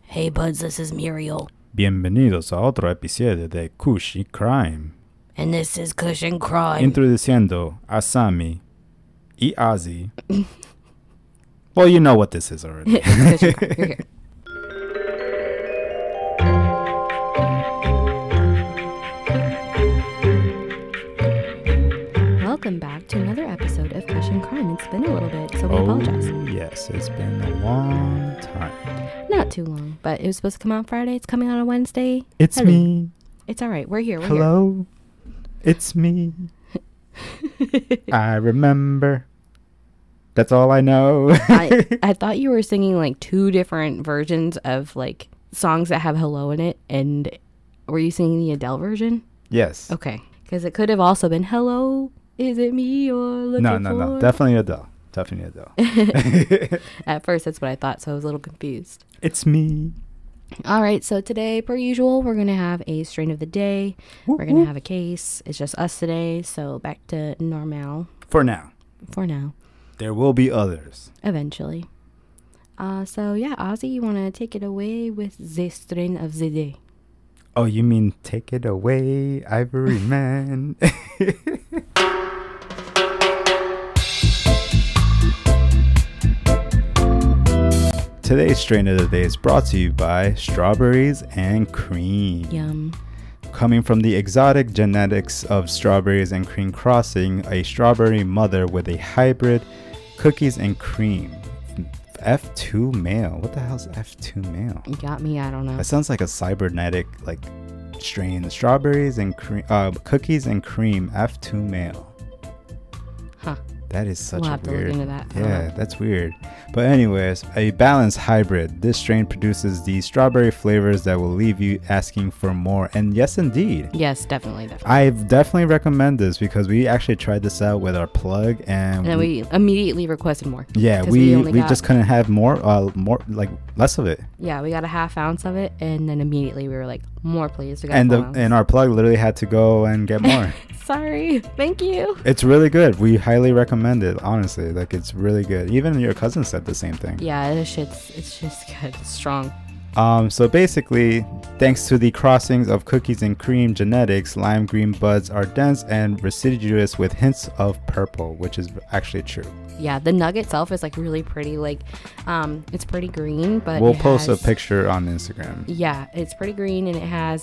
Hey buds, this is Muriel. Bienvenidos a otro episodio de Cushy Crime. And this is Cushion Crime. Introduciendo a Sammy y Ozzy. Well, you know what this is already. Cushion Crime. You're here. Welcome back to another episode of Cushion Crime. It's been a little bit, so we apologize. Yes, it's been a long time. Not too long, but it was supposed to come out Friday. It's coming out on Wednesday. It's Hello. me. It's all right. We're here. We're Hello. It's me. I remember. That's all I know. I thought you were singing like two different versions of like songs that have hello in it. And were you singing the Adele version? Yes. Okay. Because it could have also been hello. Is it me you're looking for? No. Definitely Adele. At first, that's what I thought, so I was a little confused. It's me. All right, so today, per usual, we're going to have a strain of the day. We're going to have a case. It's just us today, so back to normal. For now. There will be others. Eventually. So, yeah, Ozzy, you want to take it away with the strain of the day? Oh, you mean take it away, Ivory Man? Today's strain of the day is brought to you by Strawberries and Cream. Yum. Coming from the exotic genetics of Strawberries and Cream crossing, a strawberry mother with a hybrid cookies and cream. F2 male. What the hell's F2 male? You got me, I don't know. That sounds like a cybernetic like strain. Strawberries and cream, cookies and cream, F2 male. Huh. That is such We'll a have to weird. look into that. Yeah, that's weird. But anyways, a balanced hybrid. This strain produces the strawberry flavors that will leave you asking for more. And yes, indeed. Yes, definitely. I definitely recommend this because we actually tried this out with our plug, and then we immediately requested more. Yeah, 'Cause we only got- just couldn't have more like less of it. Yeah, we got a half ounce of it, and then immediately we were like, more please. We got And a full ounce. and our plug literally had to go and get more. Sorry. Thank you. It's really good. We highly recommend it, honestly. Like, it's really good. Even your cousin said the same thing. Yeah, it's just good. It's strong. So basically, thanks to the crossings of cookies and cream genetics, lime green buds are dense and deciduous with hints of purple, which is actually true. Yeah, the nug itself is like really pretty. Like, it's pretty green, but We'll it post has, a picture on Instagram. Yeah, it's pretty green, and it has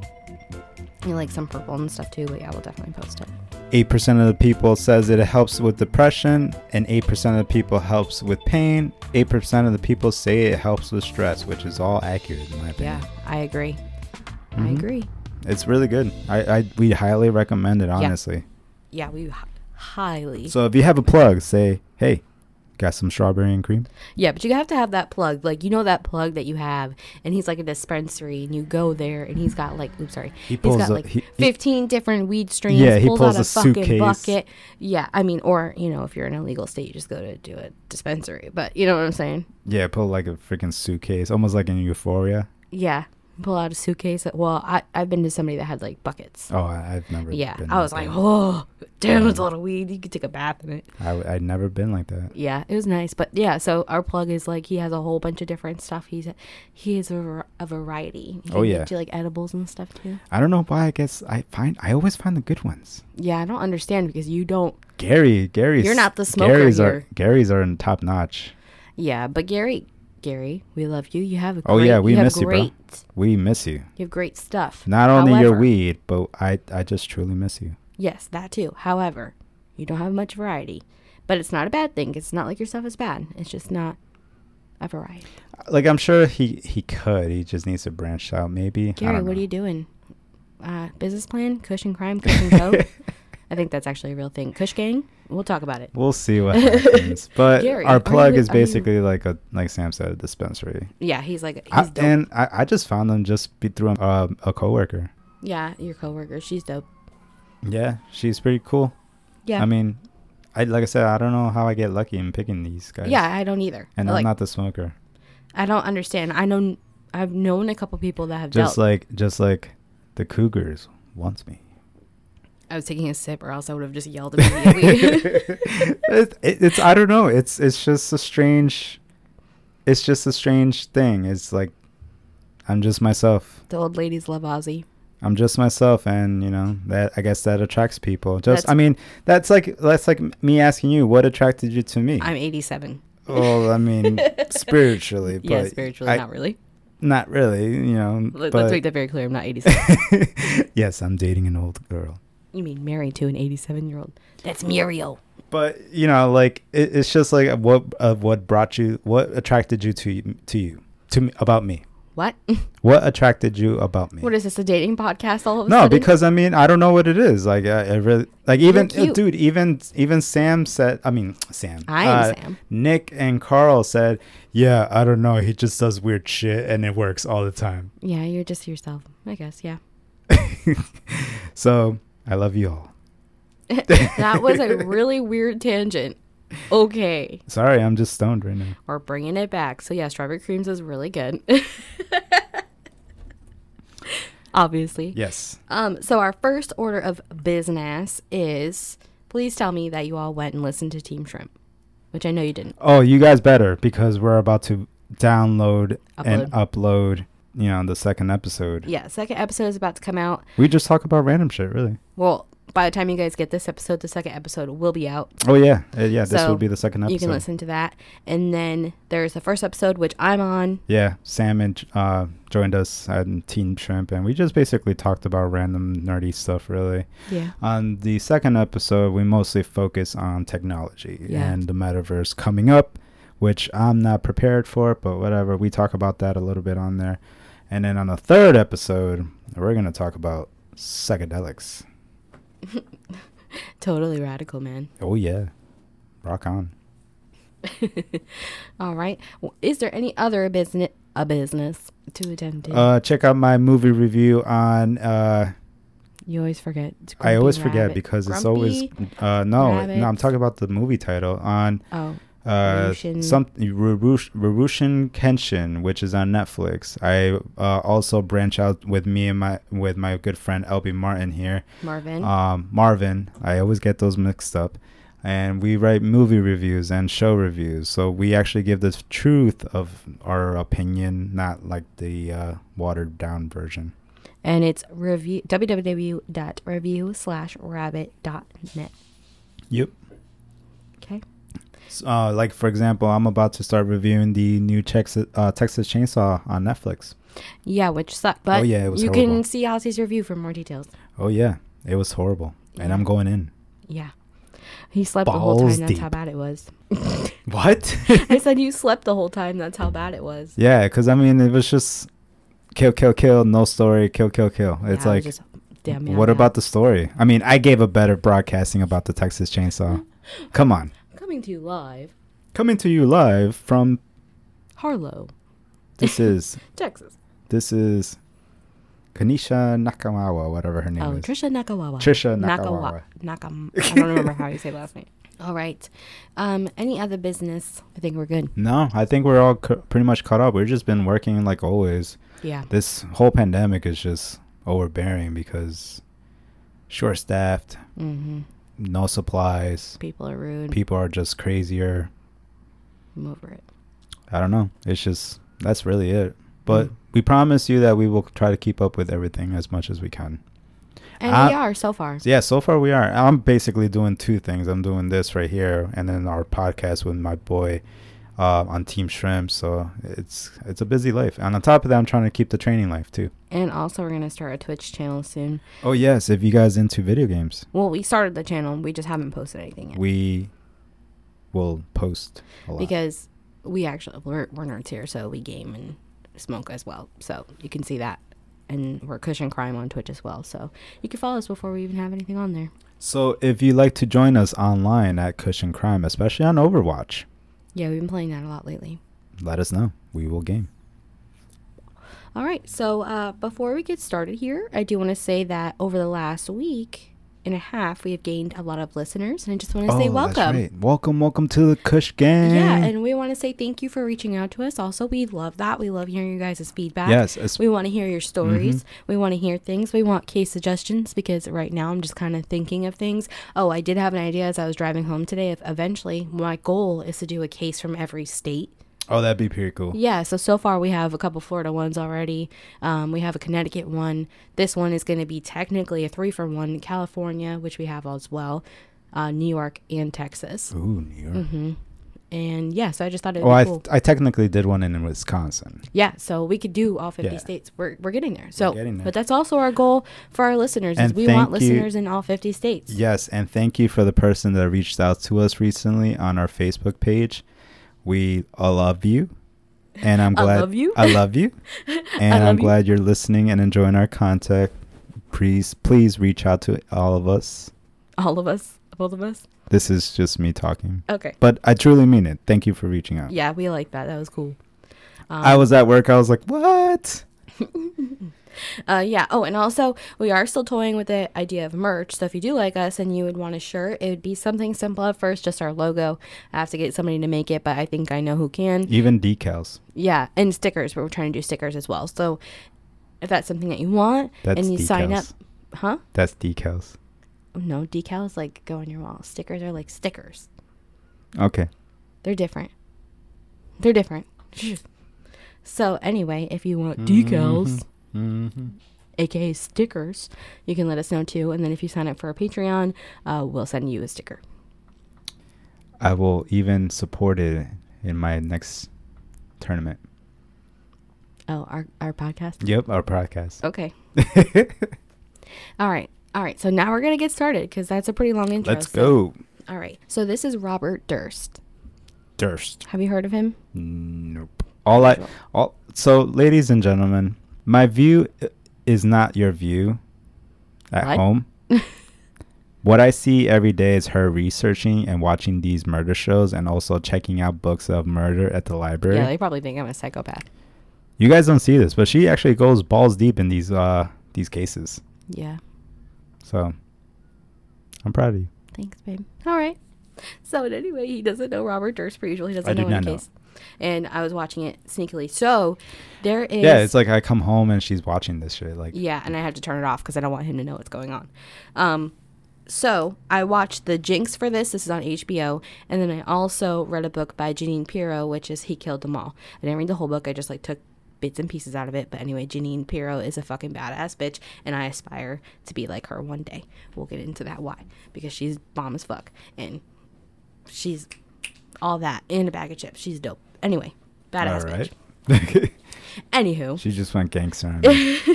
like some purple and stuff too. But yeah, we'll definitely post it. 8% of the people says it helps with depression, and 8% of the people helps with pain. 8% of the people say it helps with stress, which is all accurate in my opinion. Yeah, I agree. Mhm. I agree. It's really good. We highly recommend it, honestly. Yeah, we highly. So if you have a plug, say, hey, got some strawberry and cream? Yeah, but you have to have that plug. Like, you know that plug that you have, and he's like a dispensary, and you go there, and he's got like, He pulls got a- like he- 15 different weed strains. Yeah, he pulls pulls out a fucking suitcase. bucket. Yeah, I mean, or, you know, if you're in an illegal state, you just go to do a dispensary. But you know what I'm saying? Yeah, pull like a freaking suitcase, almost like in Euphoria. Yeah, pull out a suitcase. Well, I've been to somebody that had like buckets. Oh, I've never Yeah, been I was like like, that. oh, damn, it's a lot of weed. You could take a bath in it. I'd never been like that. Yeah, it was nice. But yeah, so our plug is like, he has a whole bunch of different stuff. He is a variety. You Oh, can yeah. get you like edibles and stuff too. I don't know why. I guess I always find the good ones. Yeah, I don't understand because you don't. Gary's. You're not the smoker here. Gary's are in top notch. Yeah, but Gary, we love you. You have a Oh, great, yeah, we you have miss you, bro. great, We miss you. You have great stuff. Not only your However- weed, but I just truly miss you. Yes, that too. However, you don't have much variety, but it's not a bad thing. It's not like your stuff is bad. It's just not a variety. Like, I'm sure he could. He just needs to branch out, maybe. Gary, what are you doing? Business plan? Cushion Crime? Cushion Co? I think that's actually a real thing. Kush Gang? We'll talk about it. We'll see what happens. But Gary, our are plug you- is basically like Sam said, a dispensary. Yeah, he's dope. And I just found them just through a coworker. Yeah, your coworker. She's dope. Yeah, she's pretty cool. Yeah. I mean, like I said, I don't know how I get lucky in picking these guys. Yeah, I don't either. And I'm not the smoker. I don't understand. I've known a couple people that have Just dealt. like the Cougars wants me. I was taking a sip, or else I would have just yelled immediately. It's I don't know. It's just a strange thing. It's like I'm just myself. The old ladies love Ozzy. I'm just myself, and you know that I guess that attracts people. That's That's like me asking you, what attracted you to me? I'm 87. Well, I mean, spiritually, but Yeah, spiritually, not really. Not really, you know. Let's make that very clear. I'm not 87. Yes, I'm dating an old girl. You mean married to an 87-year-old? That's Muriel. But you know, like it's just like what attracted you to me about me. What? What attracted you about me? What is this, a dating podcast all of a No, sudden? because I mean, I don't know what it is. Like, I really like even You're cute. dude, even Sam said. I mean, Sam. I am Sam. Nick and Carl said, "Yeah, I don't know. He just does weird shit, and it works all the time." Yeah, you're just yourself, I guess. Yeah. So I love you all. That was a really weird tangent. Okay. Sorry, I'm just stoned right now. We're bringing it back. So yeah, strawberry creams is really good. Obviously. Yes. So our first order of business is, please tell me that you all went and listened to Team Shrimp, which I know you didn't. Oh, you guys better, because we're about to download and upload, you know, the second episode. Yeah, second episode is about to come out. We just talk about random shit, really. Well, by the time you guys get this episode, the second episode will be out. Oh, yeah. This So will be the second episode. You can listen to that. And then there's the first episode, which I'm on. Yeah, Sam and joined us at Team Shrimp, and we just basically talked about random nerdy stuff, really. Yeah. On the second episode, we mostly focus on technology Yeah. and the metaverse coming up, which I'm not prepared for, but whatever. We talk about that a little bit on there. And then on the third episode, we're going to talk about psychedelics. Totally radical, man. Oh, yeah. Rock on. All right. Well, is there any other business to attend to? Check out my movie review on... You always forget. It's I always Grumpy forget Rabbit. because it's Grumpy always... No, I'm Rabbits. talking about the movie title on... Rurushin. Rurushin Kenshin, which is on Netflix. I also branch out with my good friend LB Martin here. Marvin. I always get those mixed up. And we write movie reviews and show reviews. So we actually give the truth of our opinion, not like the watered down version. And it's www.review/rabbit.net. Yep. Okay. Like, for example, I'm about to start reviewing the new Texas Chainsaw on Netflix. Yeah, which sucked. But it was you horrible. can see Ozzy's review for more details. Oh, yeah. It was horrible. Yeah. And I'm going in. Yeah. He slept the whole Balls time. That's deep. how bad it was. What? I said you slept the whole time. That's how bad it was. Yeah, because, I mean, it was just kill, no story, kill. It's like, what about the story? I mean, I gave a better broadcasting about the Texas Chainsaw. Come on. Coming to you live from Harlow, Texas. This is Kanisha Nakamawa, whatever her name is. Trisha Nakawawa. I don't remember how you say last name. All right. Any other business? I think we're good. No, I think we're all pretty much caught up. We've just been working like always. Yeah. This whole pandemic is just overbearing because short-staffed, no supplies. People are rude. People are just crazier. I'm over it. I don't know. It's just, that's really it. But we promise you that we will try to keep up with everything as much as we can. And we are so far. Yeah, so far we are. I'm basically doing two things. I'm doing this right here and then our podcast with my boy on Team Shrimp. So it's a busy life. And on top of that, I'm trying to keep the training life too. And also we're going to start a Twitch channel soon. Oh, yes. If you guys into video games. Well, we started the channel. We just haven't posted anything yet. We will post a lot. Because we're nerds here, so we game and smoke as well. So you can see that. And we're Cushion Crime on Twitch as well. So you can follow us before we even have anything on there. So if you'd like to join us online at Cushion Crime, especially on Overwatch. Yeah, we've been playing that a lot lately. Let us know. We will game. All right. So before we get started here, I do want to say that over the last week and a half, we have gained a lot of listeners. And I just want to say welcome. That's right. Welcome to the Kush Gang. Yeah, and we want to say thank you for reaching out to us. Also, we love that. We love hearing you guys' feedback. Yes. We want to hear your stories. We want to hear things. We want case suggestions because right now I'm just kind of thinking of things. Oh, I did have an idea as I was driving home today. If eventually my goal is to do a case from every state. Oh, that'd be pretty cool. Yeah, so far we have a couple Florida ones already. We have a Connecticut one. This one is going to be technically a 3-for-1 in California, which we have as well, New York and Texas. Ooh, New York. Mm-hmm. And yeah, so I just thought it'd be cool. I technically did one in Wisconsin. Yeah, so we could do all 50 states. We're getting there. So, getting there. But that's also our goal for our listeners, is we want listeners in all 50 states. Yes, and thank you for the person that reached out to us recently on our Facebook page. We all love you. And I'm glad. I love you. I love you. And I'm glad you're listening and enjoying our content. Please reach out to all of us. All of us. Both of us. This is just me talking. Okay. But I truly mean it. Thank you for reaching out. Yeah, we like that. That was cool. I was at work. I was like, what? Yeah. Oh, and also we are still toying with the idea of merch. So if you do like us and you would want a shirt, it would be something simple at first, just our logo. I have to get somebody to make it, but I think I know who can. Even decals. Yeah, and stickers. We're trying to do stickers as well. So if that's something that you want, and you sign up, huh? That's decals. No, decals like go on your wall. Stickers are like stickers. Okay. They're different. So anyway, if you want decals, aka stickers, you can let us know too. And then if you sign up for our Patreon, we'll send you a sticker. I will even support it in my next tournament. Oh, our podcast? Yep, our podcast. Okay. All right. So now we're going to get started because that's a pretty long intro. Let's go. All right. So this is Robert Durst. Durst. Have you heard of him? Nope. So, ladies and gentlemen, my view is not your view at home. What I see every day is her researching and watching these murder shows and also checking out books of murder at the library. Yeah, they probably think I'm a psychopath. You guys don't see this, but she actually goes balls deep in these cases. Yeah. So, I'm proud of you. Thanks, babe. All right. So, anyway, he doesn't know Robert Durst per usual. He doesn't know any case. And I was watching it sneakily. So, there is... Yeah, it's like I come home and she's watching this shit. Like, yeah, and I have to turn it off because I don't want him to know what's going on. So, I watched The Jinx for this. This is on HBO. And then I also read a book by Jeanine Pirro, which is He Killed Them All. I didn't read the whole book. I just, took bits and pieces out of it. But anyway, Jeanine Pirro is a fucking badass bitch, and I aspire to be like her one day. We'll get into that why. Because she's bomb as fuck. And she's all that in a bag of chips. She's dope. Anyway, badass bitch. Anywho. She just went gangster on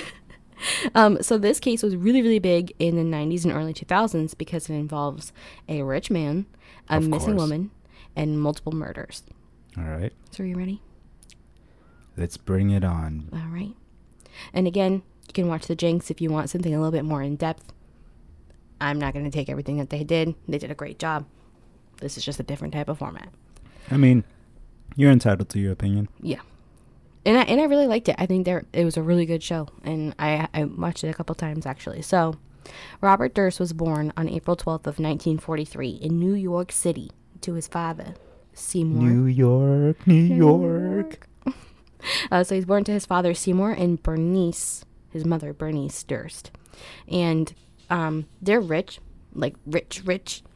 me. So this case was really, really big in the 90s and early 2000s because it involves a rich man, a missing woman, and multiple murders. All right. So are you ready? Let's bring it on. All right. And again, you can watch The Jinx if you want something a little bit more in depth. I'm not going to take everything that they did. They did a great job. This is just a different type of format. I mean, you're entitled to your opinion. Yeah. And I really liked it. I think it was a really good show. And I watched it a couple times, actually. So, Robert Durst was born on April 12th of 1943 in New York City to his father, Seymour. New York. So he's born to his father, Seymour, and Bernice, his mother, Bernice Durst. And they're rich, like rich.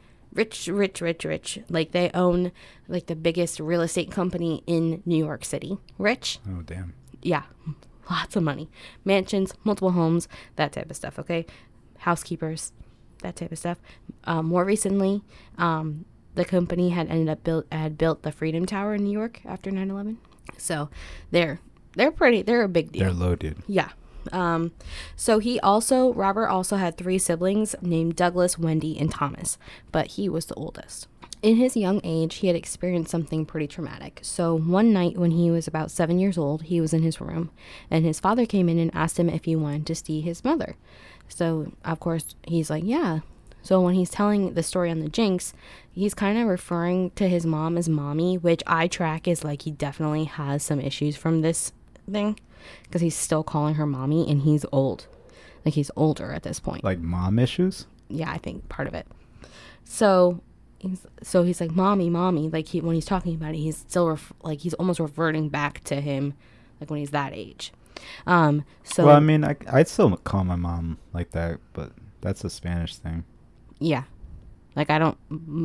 Like they own like the biggest real estate company in New York City. Rich. Oh, damn. Yeah. Lots of money. Mansions, multiple homes, that type of stuff, okay? Housekeepers, that type of stuff. More recently, the company had built the Freedom Tower in New York after 9/11. So they're a big deal. They're loaded. Yeah. So Robert also had 3 siblings named Douglas, Wendy, and Thomas, but he was the oldest. In his young age, he had experienced something pretty traumatic. So one night when he was about 7 years old, he was in his room, and his father came in and asked him if he wanted to see his mother. So, of course, he's like, yeah. So when he's telling the story on The Jinx, he's kind of referring to his mom as mommy, which I track as like he definitely has some issues from this thing because he's still calling her mommy and he's old. Like he's older at this point. Like mom issues? Yeah, I think part of it. So he's like mommy. Like when he's talking about it, he's still he's almost reverting back to him like when he's that age. Well, I mean, I'd still call my mom like that, but that's a Spanish thing. Yeah. Like I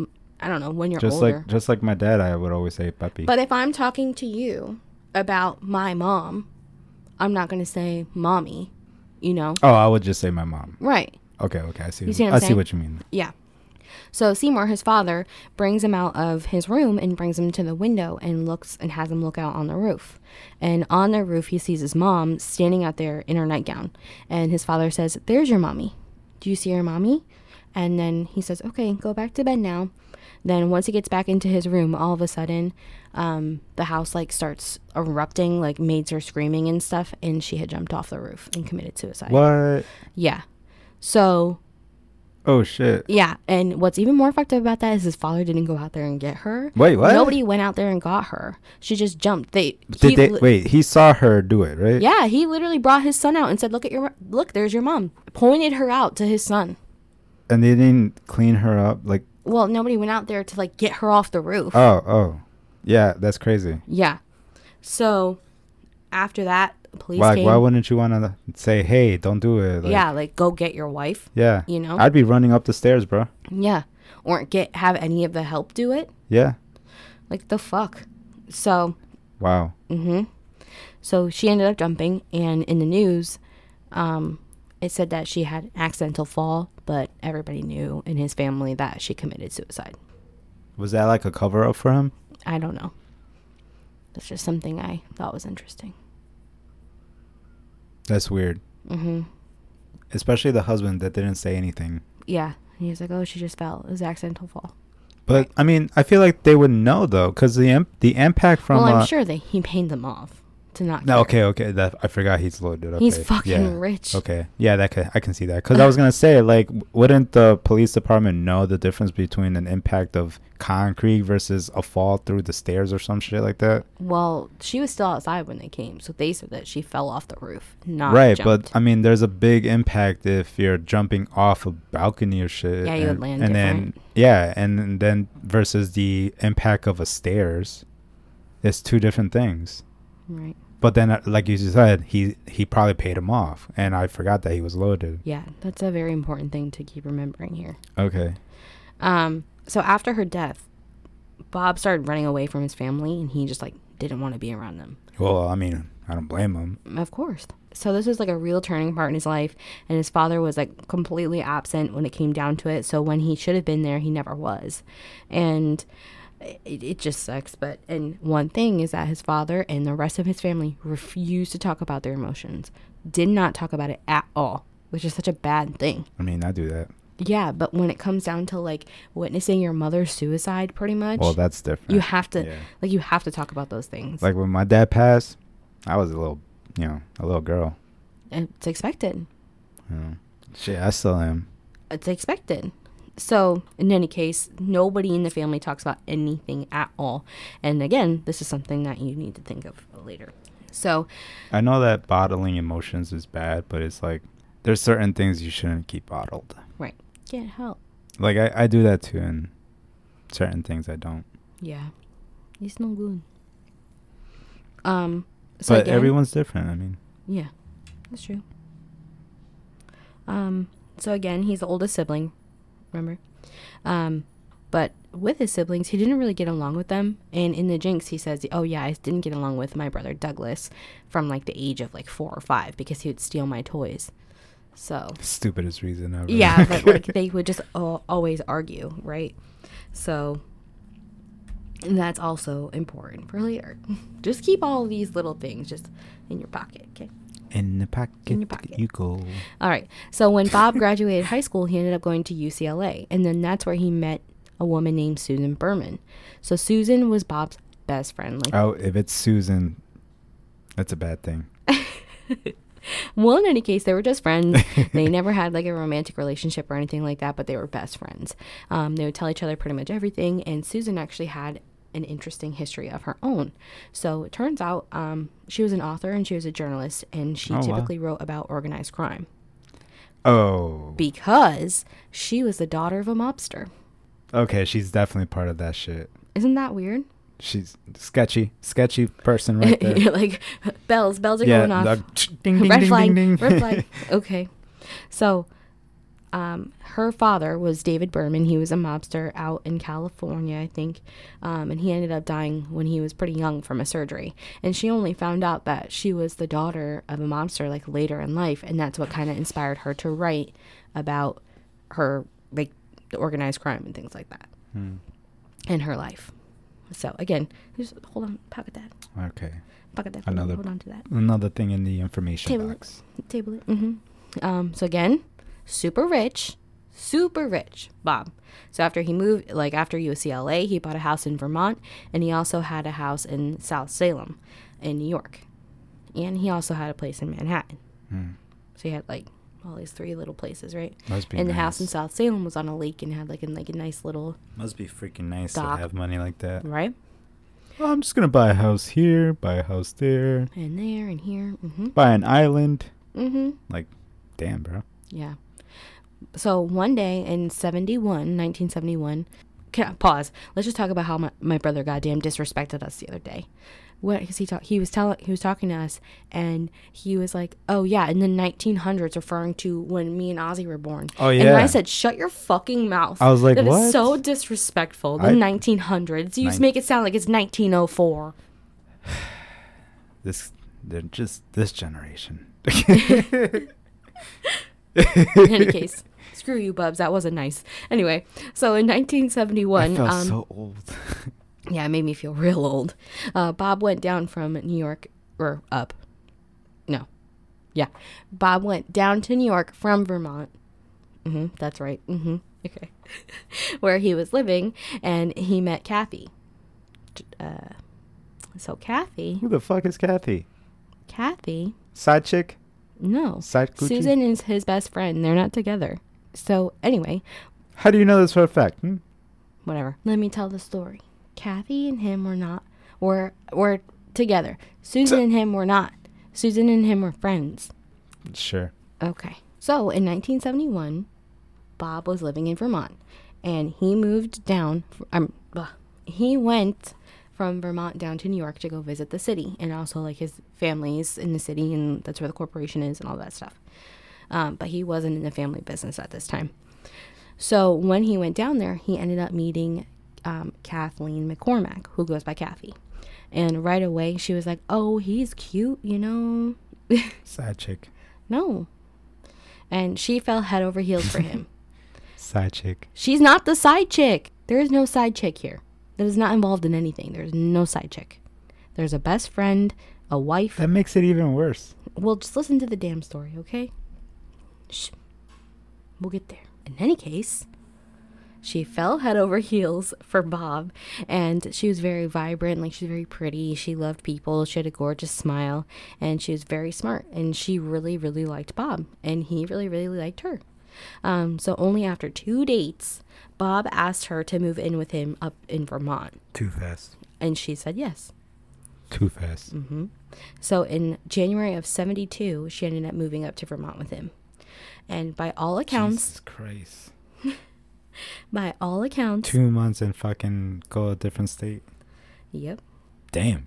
I don't know, when you're just older. just like my dad, I would always say papi. But if I'm talking to you about my mom, I'm not going to say mommy, you know? Oh, I would just say my mom. Right. Okay, I see. You see what I'm I saying? see what you mean. Yeah. So Seymour, his father, brings him out of his room and brings him to the window and looks and has him look out on the roof. And on the roof, he sees his mom standing out there in her nightgown. And his father says, "There's your mommy. Do you see your mommy?" And then he says, "Okay, go back to bed now." Then once he gets back into his room, all of a sudden, the house like starts erupting, like maids are screaming and stuff. And she had jumped off the roof and committed suicide. What? Yeah. So... Oh, shit. Yeah, and what's even more fucked up about that is his father didn't go out there and get her. Wait, what? Nobody went out there and got her. She just jumped. Wait, he saw her do it, right? Yeah, he literally brought his son out and said, look, there's your mom. Pointed her out to his son. And they didn't clean her up? Like... Well, nobody went out there to, like, get her off the roof. Oh. Yeah, that's crazy. Yeah. So, after that, police came. Why wouldn't you want to say, hey, don't do it? Yeah, like, go get your wife. Yeah. You know? I'd be running up the stairs, bro. Yeah. Or have any of the help do it. Yeah. Like, the fuck? So... Wow. Mm-hmm. So she ended up jumping, and in the news, it said that she had an accidental fall, but everybody knew in his family that she committed suicide. Was that like a cover-up for him? I don't know. That's just something I thought was interesting. That's weird. Mm-hmm. Especially the husband that didn't say anything. Yeah. He was like, oh, she just fell. It was an accidental fall. But, right. I mean, I feel like they would know, though, because the impact from... Well, I'm sure he paid them off to not care. Okay. I forgot he's loaded. Okay. He's fucking rich. Okay. Yeah, I can see that. Because I was going to say, like, wouldn't the police department know the difference between an impact of concrete versus a fall through the stairs or some shit like that? Well, she was still outside when they came, so they said that she fell off the roof, not right, jumped. but I mean, there's a big impact if you're jumping off a balcony or shit. Yeah, you would land and different. and then versus the impact of a stairs, it's two different things. Right. But then, like you said, he probably paid him off, and I forgot that he was loaded. Yeah, that's a very important thing to keep remembering here. Okay. So after her death, Bob started running away from his family, and he just like didn't want to be around them. Well, I mean, I don't blame him. Of course. So this was like a real turning part in his life, and his father was like completely absent when it came down to it. So when he should have been there, he never was, and it just sucks. And one thing is that his father and the rest of his family refused to talk about their emotions, did not talk about it at all, which is such a bad thing. I mean, I do that. Yeah, but when it comes down to like witnessing your mother's suicide, pretty much. Well, that's different. You have to, you have to talk about those things. Like when my dad passed, I was a little girl. It's expected. Yeah. Shit, I still am. It's expected. So, in any case, nobody in the family talks about anything at all. And again, this is something that you need to think of later. So, I know that bottling emotions is bad, but it's like there's certain things you shouldn't keep bottled. Right. Get help. Like I do that too, and certain things I don't. Yeah. It's no good. So but again, everyone's different. I mean. Yeah, that's true. So again, he's the oldest sibling, remember? But with his siblings, he didn't really get along with them. And in the Jinx, he says, oh yeah, I didn't get along with my brother Douglas from like the age of like 4 or 5 because he would steal my toys. So stupidest reason ever. Yeah, but like they would just always argue, right? So and that's also important for later. Just keep all these little things just in your pocket, okay? In the pocket, you go. All right. So when Bob graduated high school, he ended up going to UCLA. And then that's where he met a woman named Susan Berman. So Susan was Bob's best friend. Like, oh, if it's Susan, that's a bad thing. Well, in any case, they were just friends. They never had like a romantic relationship or anything like that, but they were best friends. They would tell each other pretty much everything. And Susan actually had an interesting history of her own. So it turns out she was an author and she was a journalist, and she typically wrote about organized crime. Oh. Because she was the daughter of a mobster. Okay, she's definitely part of that shit. Isn't that weird? She's sketchy person right there. Like bells are going off. Ding, ding, Red ding, flag, ding, ding. red flag. Okay. So Her father was David Berman. He was a mobster out in California, I think. And he ended up dying when he was pretty young from a surgery. And she only found out that she was the daughter of a mobster like later in life. And that's what kind of inspired her to write about her, like the organized crime and things like that in her life. So again, just hold on, pocket that. Okay. Pocket that. Another, hold on to that. Another thing in the information box. Table it. So again, super rich, Bob. So after he moved, like after UCLA, he bought a house in Vermont, and he also had a house in South Salem in New York. And he also had a place in Manhattan. So he had like all these 3 little places, right? Must be and nice. The house in South Salem was on a lake and had like a nice little Must be freaking nice dock. to have money like that. Right? Well, I'm just going to buy a house here, buy a house there. And there and here. Buy an island. Like, damn, bro. Yeah. So one day in 1971, pause. Let's just talk about how my brother goddamn disrespected us the other day. Because he was talking to us, and he was like, "Oh yeah, in the 1900s," referring to when me and Ozzy were born. Oh yeah. And I said, "Shut your fucking mouth." I was like, "That what? is so disrespectful." The 1900s. You make it sound like it's 1904. This generation. In any case, screw you, Bubs. That wasn't nice. Anyway, so in 1971, I felt so old. Yeah, it made me feel real old. Bob went down from New York, or up. No. Yeah. Bob went down to New York from Vermont. That's right. Okay. Where he was living, and he met Kathy. So Kathy. Who the fuck is Kathy? Kathy. Side chick? No. Side coochie? Susan is his best friend. They're not together. So anyway. How do you know this for a fact? Whatever. Let me tell the story. Kathy and him were together. Susan and him were not. Susan and him were friends. Sure. Okay. So in 1971, Bob was living in Vermont, and he moved down. He went from Vermont down to New York to go visit the city, and also like his family's in the city, and that's where the corporation is and all that stuff. But he wasn't in the family business at this time. So when he went down there, he ended up meeting Kathleen McCormack, who goes by Kathy. And right away, she was like, "Oh, he's cute, you know." Side chick. No. And she fell head over heels for him. Side chick. She's not the side chick. There is no side chick here. That is not involved in anything. There's no side chick. There's a best friend, a wife. That makes it even worse. Well, just listen to the damn story, okay? Shh. We'll get there. In any case, she fell head over heels for Bob, and she was very vibrant. Like, she's very pretty. She loved people. She had a gorgeous smile, and she was very smart, and she really, really liked Bob, and he really, really liked her. So only after 2 dates, Bob asked her to move in with him up in Vermont. Too fast. And she said yes. Too fast. So in January of 72, she ended up moving up to Vermont with him. And by all accounts... Jesus Christ. By all accounts... 2 months and fucking go a different state. Yep. Damn.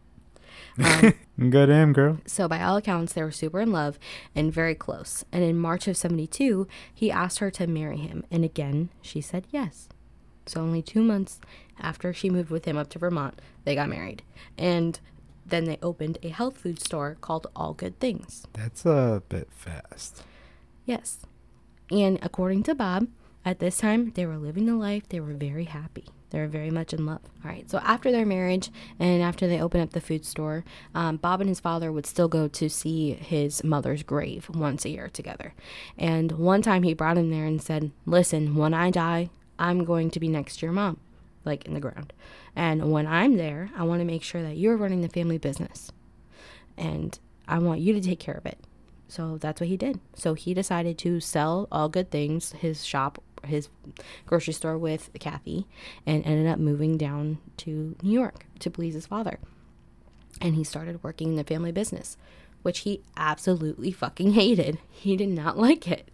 Good him, girl. So by all accounts, they were super in love and very close. And in March of 72, he asked her to marry him. And again, she said yes. So only 2 months after she moved with him up to Vermont, they got married. And then they opened a health food store called All Good Things. That's a bit fast. Yes. And according to Bob, at this time, they were living the life. They were very happy. They were very much in love. All right. So after their marriage and after they opened up the food store, Bob and his father would still go to see his mother's grave once a year together. And one time he brought him there and said, "Listen, when I die, I'm going to be next to your mom, like in the ground. And when I'm there, I want to make sure that you're running the family business. And I want you to take care of it." So that's what he did. So he decided to sell All Good Things, his shop, his grocery store with Kathy, and ended up moving down to New York to please his father. And he started working in the family business, which he absolutely fucking hated. He did not like it.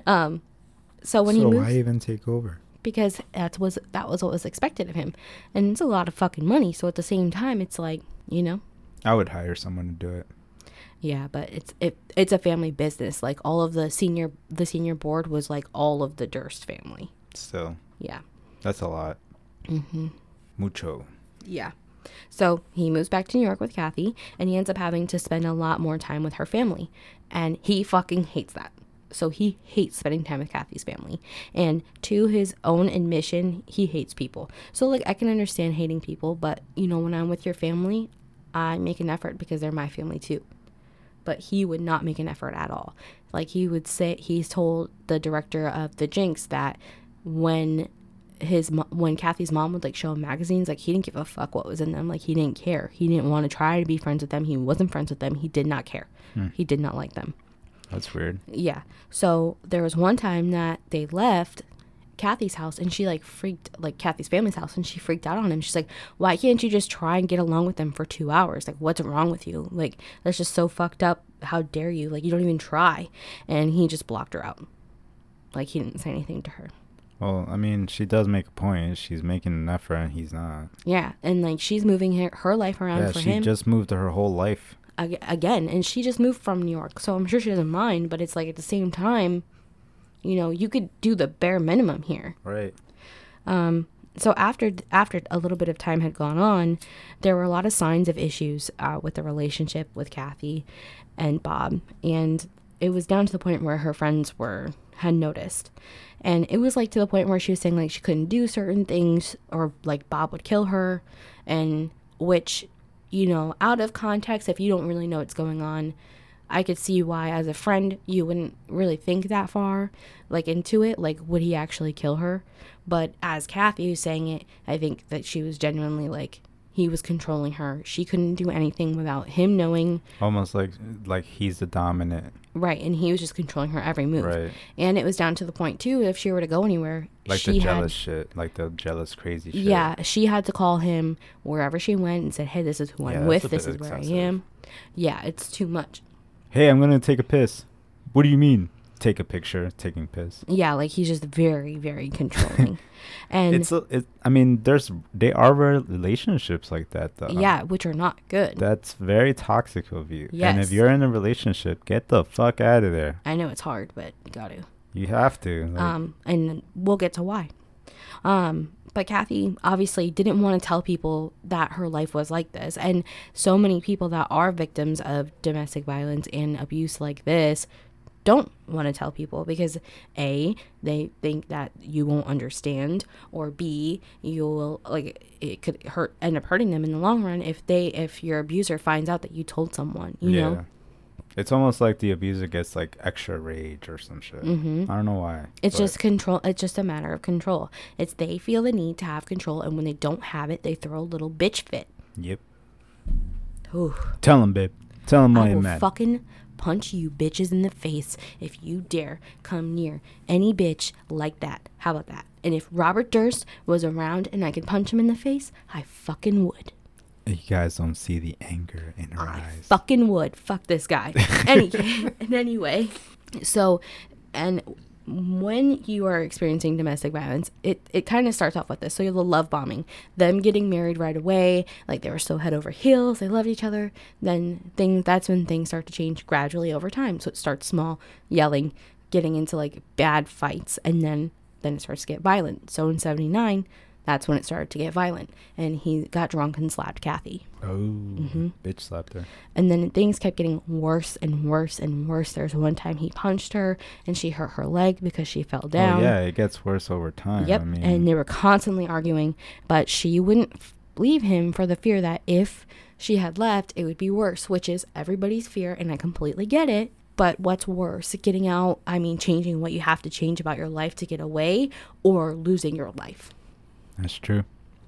So he moved, why even take over? because that was what was expected of him, and it's a lot of fucking money. So at the same time, it's like, you know, I would hire someone to do it. Yeah, but it's a family business. Like all of the senior board was like all of the Durst family. Still, Yeah. that's a lot. Mm-hmm. Mucho. Yeah. So he moves back to New York with Kathy, and he ends up having to spend a lot more time with her family. And he fucking hates that. So he hates spending time with Kathy's family. And to his own admission, he hates people. So, like, I can understand hating people, but, you know, when I'm with your family, I make an effort because they're my family too. But he would not make an effort at all. Like, he would say, he's told the director of the Jinx that when Kathy's mom would like show him magazines, like he didn't give a fuck what was in them. Like he didn't care. He didn't want to try to be friends with them. He wasn't friends with them. He did not care. He did not like them. That's weird. Yeah. So there was one time that they left Kathy's house, and she like Kathy's family's house, and she freaked out on him. She's like, why can't you just try and get along with them for 2 hours? Like, what's wrong with you? Like, that's just so fucked up. How dare you? Like, you don't even try. And he just blocked her out. Like, he didn't say anything to her. Well, I mean, she does make a point. She's making an effort, and he's not. Yeah, and like she's moving her life around for him. Yeah, she just moved her whole life. Again, and she just moved from New York, so I'm sure she doesn't mind, but it's like at the same time, you know, you could do the bare minimum here. Right. So after a little bit of time had gone on, there were a lot of signs of issues with the relationship with Kathy and Bob, and it was down to the point where her friends had noticed. And it was like to the point where she was saying like she couldn't do certain things, or like Bob would kill her, and which, you know, out of context, if you don't really know what's going on, I could see why as a friend you wouldn't really think that far like into it, like would he actually kill her? But as Kathy was saying it, I think that she was genuinely like he was controlling her. She couldn't do anything without him knowing. Almost like he's the dominant. Right, and he was just controlling her every move. Right. And it was down to the point too, if she were to go anywhere, like the jealous shit, like the jealous crazy shit. Yeah, she had to call him wherever she went and said, "Hey, this is who I'm with. This is where I am." Yeah, it's too much. Hey, I'm gonna take a piss. What do you mean? Take a picture, taking piss. Yeah, like he's just very, very controlling. And I mean, they are relationships like that though. Yeah, which are not good. That's very toxic of you. Yes. And if you're in a relationship, get the fuck out of there. I know it's hard, but you got to. You have to. Like, and we'll get to why. But Kathy obviously didn't want to tell people that her life was like this. And so many people that are victims of domestic violence and abuse like this don't want to tell people because A, they think that you won't understand, or B, you'll it could end up hurting them in the long run if your abuser finds out that you told someone, you know. It's almost like the abuser gets like extra rage or some shit. I don't know why. It's just control. It's just a matter of control. It's they feel the need to have control, and when they don't have it, they throw a little bitch fit. Yep. Ooh. Tell him, babe. Tell him why you're mad. Fucking punch you bitches in the face if you dare come near any bitch like that. How about that? And if Robert Durst was around and I could punch him in the face, I fucking would. You guys don't see the anger in her eyes. Fucking would. Fuck this guy. Anyway, so, and when you are experiencing domestic violence, it kind of starts off with this. So you have the love bombing, them getting married right away, like they were so head over heels, they loved each other. Then that's when things start to change gradually over time. So it starts small, yelling, getting into like bad fights, and then it starts to get violent. So in 79, that's when it started to get violent, and he got drunk and slapped Kathy. Oh, bitch slapped her. And then things kept getting worse and worse and worse. There's one time he punched her, and she hurt her leg because she fell down. Oh, yeah, it gets worse over time. Yep, and they were constantly arguing, but she wouldn't leave him for the fear that if she had left, it would be worse, which is everybody's fear, and I completely get it. But what's worse, getting out, changing what you have to change about your life to get away, or losing your life? That's true.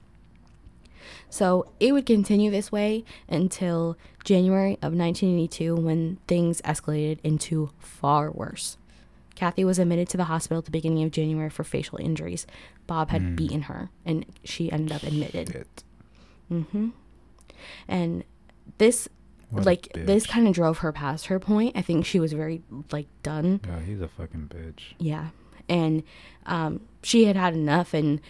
So it would continue this way until January of 1982 when things escalated into far worse. Kathy was admitted to the hospital at the beginning of January for facial injuries. Bob had beaten her, and she ended up admitted. And this, this kind of drove her past her point. I think she was very, done. Yeah, he's a fucking bitch. Yeah. And she had enough, and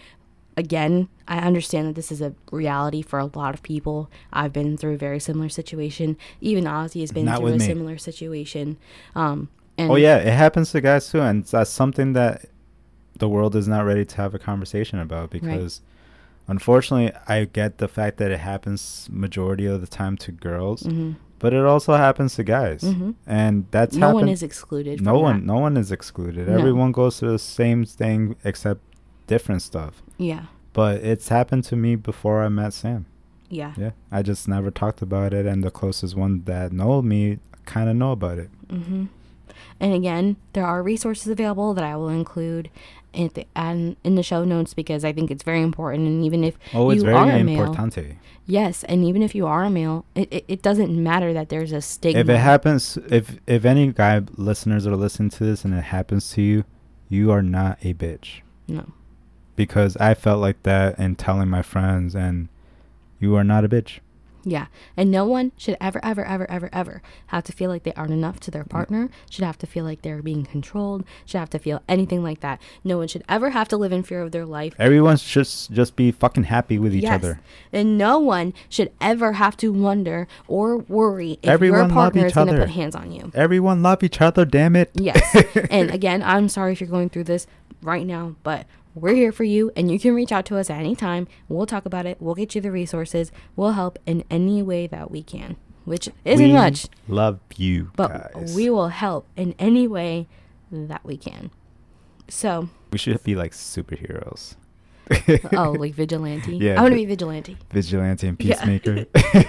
again, I understand that this is a reality for a lot of people. I've been through a very similar situation. Even Ozzy has been Not through with a me. similar situation. And Oh yeah, it happens to guys too, and that's something that the world is not ready to have a conversation about because unfortunately I get the fact that it happens majority of the time to girls, but it also happens to guys. And that's no one is excluded. No one is excluded. No. Everyone goes through the same thing except different stuff. Yeah. But it's happened to me before I met Sam. Yeah. Yeah. I just never talked about it, and the closest one that know me kind of know about it. And again, there are resources available that I will include in the show notes because I think it's very important. And even if It's you very are a male, importante. yes, and even if you are a male, it doesn't matter that there's a stigma. If it happens, if any guy listeners are listening to this and it happens to you, you are not a bitch. No. Because I felt like that in telling my friends, and you are not a bitch. Yeah. And no one should ever have to feel like they aren't enough to their partner, should have to feel like they're being controlled, should have to feel anything like that. No one should ever have to live in fear of their life. Everyone should just be fucking happy with each other. And no one should ever have to wonder or worry if Everyone your partner love is each going to other. put hands on you. Everyone love each other, damn it. Yes. And again, I'm sorry if you're going through this right now, but we're here for you, and you can reach out to us at any time. We'll talk about it. We'll get you the resources. We'll help in any way that we can, which isn't much. Love you, but guys. we will help in any way that we can. So we should be like superheroes. Like vigilante. Yeah, I want to be vigilante. Vigilante and peacemaker.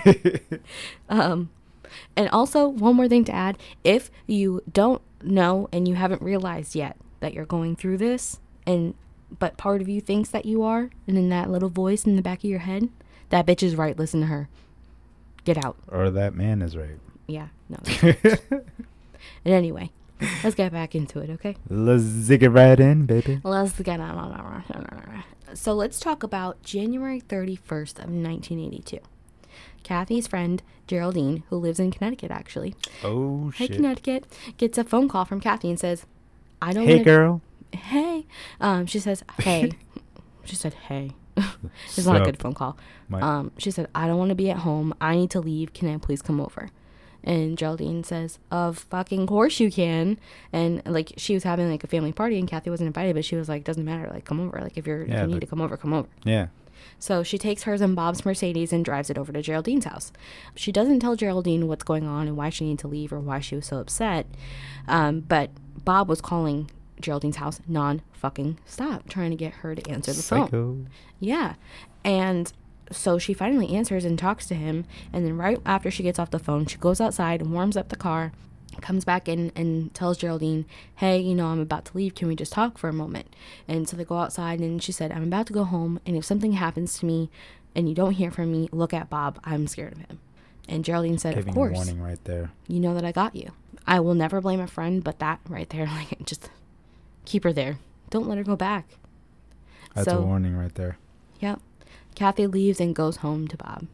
And also, one more thing to add: if you don't know and you haven't realized yet that you're going through this, but part of you thinks that you are, and in that little voice in the back of your head, that bitch is right. Listen to her. Get out. Or that man is right. Yeah. No. And anyway, let's get back into it, okay? Let's zig it right in, baby. Let's get on. So let's talk about January 31st of 1982. Kathy's friend, Geraldine, who lives in Connecticut, actually. Oh, shit. Hey, Connecticut. Gets a phone call from Kathy and says, I don't Hey, wanna... girl. Hey. She says, hey. She said, hey. It's not a good phone call. She said, I don't want to be at home. I need to leave. Can I please come over? And Geraldine says, of fucking course you can. And like, she was having like a family party and Kathy wasn't invited, but she was like, doesn't matter. Like, come over. Like, if you need to come over, come over. Yeah. So she takes hers and Bob's Mercedes and drives it over to Geraldine's house. She doesn't tell Geraldine what's going on and why she needed to leave or why she was so upset. But Bob was calling Geraldine's house non-fucking stop, trying to get her to answer the phone. Yeah. And so she finally answers and talks to him. And then right after she gets off the phone, she goes outside and warms up the car, comes back in and tells Geraldine, hey, I'm about to leave. Can we just talk for a moment? And so they go outside and she said, I'm about to go home. And if something happens to me and you don't hear from me, look at Bob. I'm scared of him. And Geraldine said, of course. Giving a warning right there. You know that I got you. I will never blame a friend, but that right there, like, just keep her there. Don't let her go back. That's a warning right there. Yep. Kathy leaves and goes home to Bob.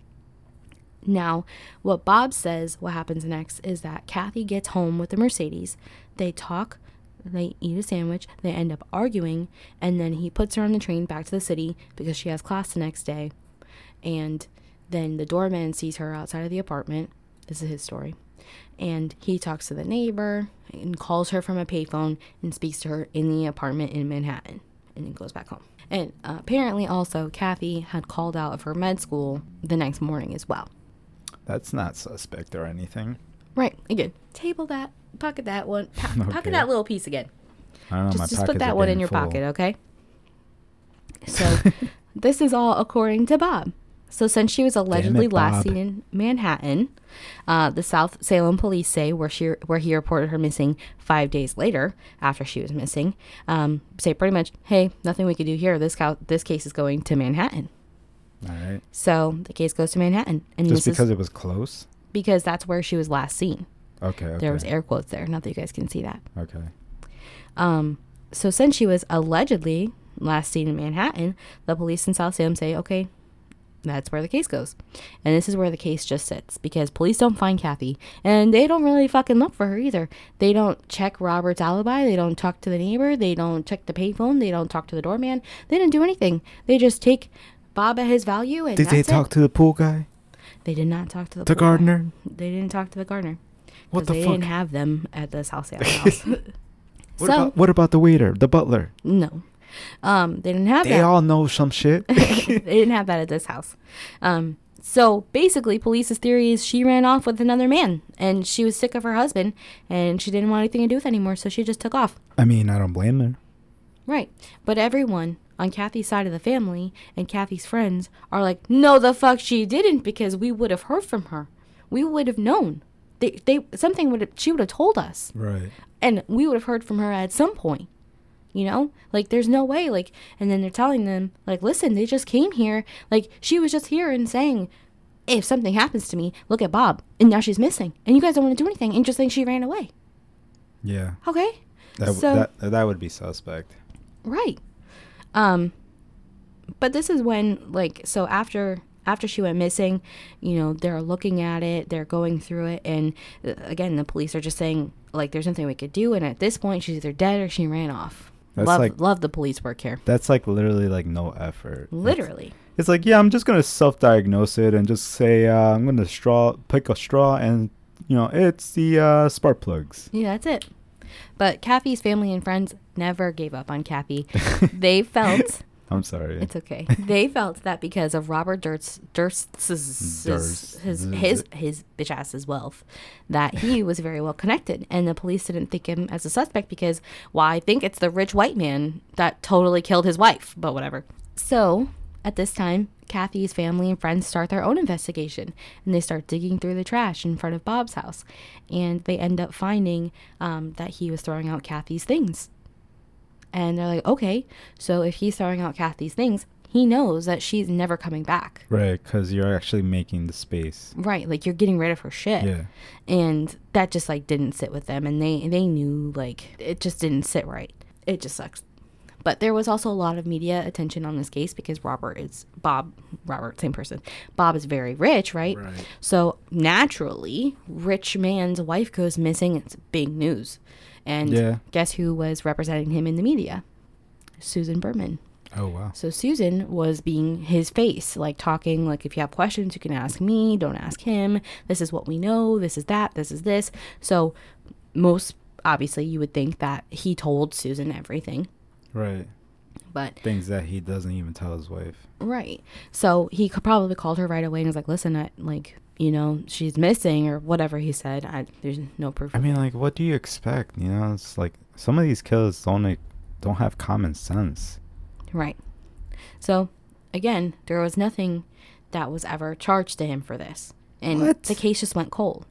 Now, what Bob says, what happens next, is that Kathy gets home with the Mercedes. They talk, they eat a sandwich, they end up arguing, and then he puts her on the train back to the city because she has class the next day. And then the doorman sees her outside of the apartment. This is his story. And he talks to the neighbor and calls her from a payphone and speaks to her in the apartment in Manhattan. And then goes back home. And apparently also Kathy had called out of her med school the next morning as well. That's not suspect or anything. Right. Again, table that. Pocket that one. Pocket that little piece again. I don't know. Just put that one in your pocket, okay? So this is all according to Bob. So since she was allegedly last seen in Manhattan, the South Salem police say where he reported her missing 5 days later after she was missing, say pretty much, hey, nothing we can do here. This case is going to Manhattan. All right. So the case goes to Manhattan. And just because it was close? Because that's where she was last seen. Okay. There was air quotes there. Not that you guys can see that. Okay. So since she was allegedly last seen in Manhattan, the police in South Salem say, okay, that's where the case goes. And this is where the case just sits, because police don't find Kathy, and they don't really fucking look for her either. They don't check Robert's alibi. They don't talk to the neighbor. They don't check the payphone. They don't talk to the doorman. They didn't do anything. They just take Bob at his value, and did they talk to the pool guy? They did not talk to the The pool gardener? guy. They didn't talk to the gardener. What the They fuck? didn't have them at this house. What about the waiter, the butler? No. They didn't have They that. all know some shit. They didn't have that at this house. So basically, police's theory is she ran off with another man, and she was sick of her husband, and she didn't want anything to do with anymore, so she just took off. I mean, I don't blame her. Right. But everyone on Kathy's side of the family and Kathy's friends are like, no, the fuck she didn't, because we would have heard from her. We would have known. She would have told us. Right. And we would have heard from her at some point. You know, like, there's no way, like, and then they're telling them, like, listen, they just came here. Like, she was just here and saying, if something happens to me, look at Bob. And now she's missing. And you guys don't want to do anything. And just think she ran away. Yeah. Okay. That would be suspect. Right. But this is when, like, so after she went missing, you know, they're looking at it, they're going through it, and again, the police are just saying, like, there's nothing we could do, and at this point, she's either dead or she ran off. Love the police work here. That's like literally like no effort. Literally. It's like, yeah, I'm just gonna self-diagnose it and just say I'm gonna pick a straw, and you know, it's the spark plugs. Yeah, that's it. But Kathy's family and friends never gave up on Kathy. They felt. I'm sorry. It's okay. They felt that because of Robert Durst's his bitch ass's wealth, that he was very well connected, and the police didn't think him as a suspect because, I think it's the rich white man that totally killed his wife, but whatever. So at this time, Kathy's family and friends start their own investigation, and they start digging through the trash in front of Bob's house, and they end up finding that he was throwing out Kathy's things. And they're like, okay, so if he's throwing out Kathy's things, he knows that she's never coming back. Right, because you're actually making the space. Right, like, you're getting rid of her shit. Yeah. And that just, like, didn't sit with them. And they knew, like, it just didn't sit right. It just sucks. But there was also a lot of media attention on this case because Robert, same person. Bob is very rich, right? Right. So naturally, rich man's wife goes missing. It's big news. And guess who was representing him in the media? Susan Berman. Oh, wow. So Susan was being his face, like, talking, like, if you have questions, you can ask me, don't ask him. This is what we know. This is that. This is this. So most, obviously, you would think that he told Susan everything. Right. But things that he doesn't even tell his wife. Right. So he probably called her right away and was like, listen, you know, she's missing, or whatever he said. There's no proof. I mean, like, what do you expect? You know, it's like some of these killers don't have common sense. Right. So, again, there was nothing that was ever charged to him for this. And the case just went cold.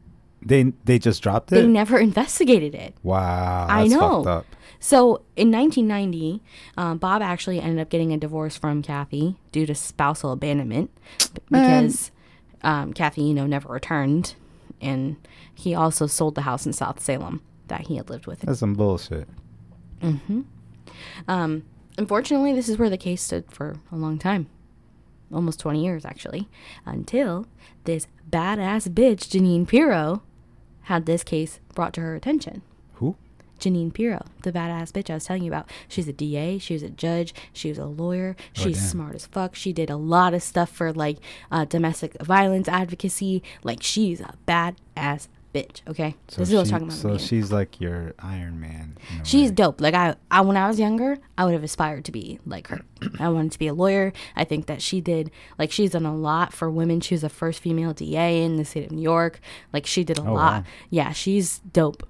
They just dropped it? They never investigated it. Wow. I know. Fucked up. So, in 1990, Bob actually ended up getting a divorce from Kathy due to spousal abandonment because Kathy, you know, never returned. And he also sold the house in South Salem that he had lived with. That's some bullshit. Mm-hmm. Unfortunately, this is where the case stood for a long time. Almost 20 years, actually. Until this badass bitch, Jeanine Pirro, had this case brought to her attention. Who? Jeanine Pirro, the badass bitch I was telling you about. She's a DA. She was a judge. She was a lawyer. She's smart as fuck. She did a lot of stuff for, like, domestic violence advocacy. Like, she's a badass bitch, okay? So this is what I was talking about. So she's like your Iron Man. She's dope. Like, I when I was younger, I would have aspired to be like her. I wanted to be a lawyer. I think that she's done a lot for women. She was the first female DA in the state of New York. Like, she did a lot. Wow. Yeah, she's dope.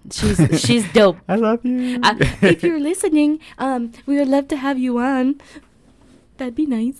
She's dope. I love you. If you're listening, we would love to have you on. That'd be nice.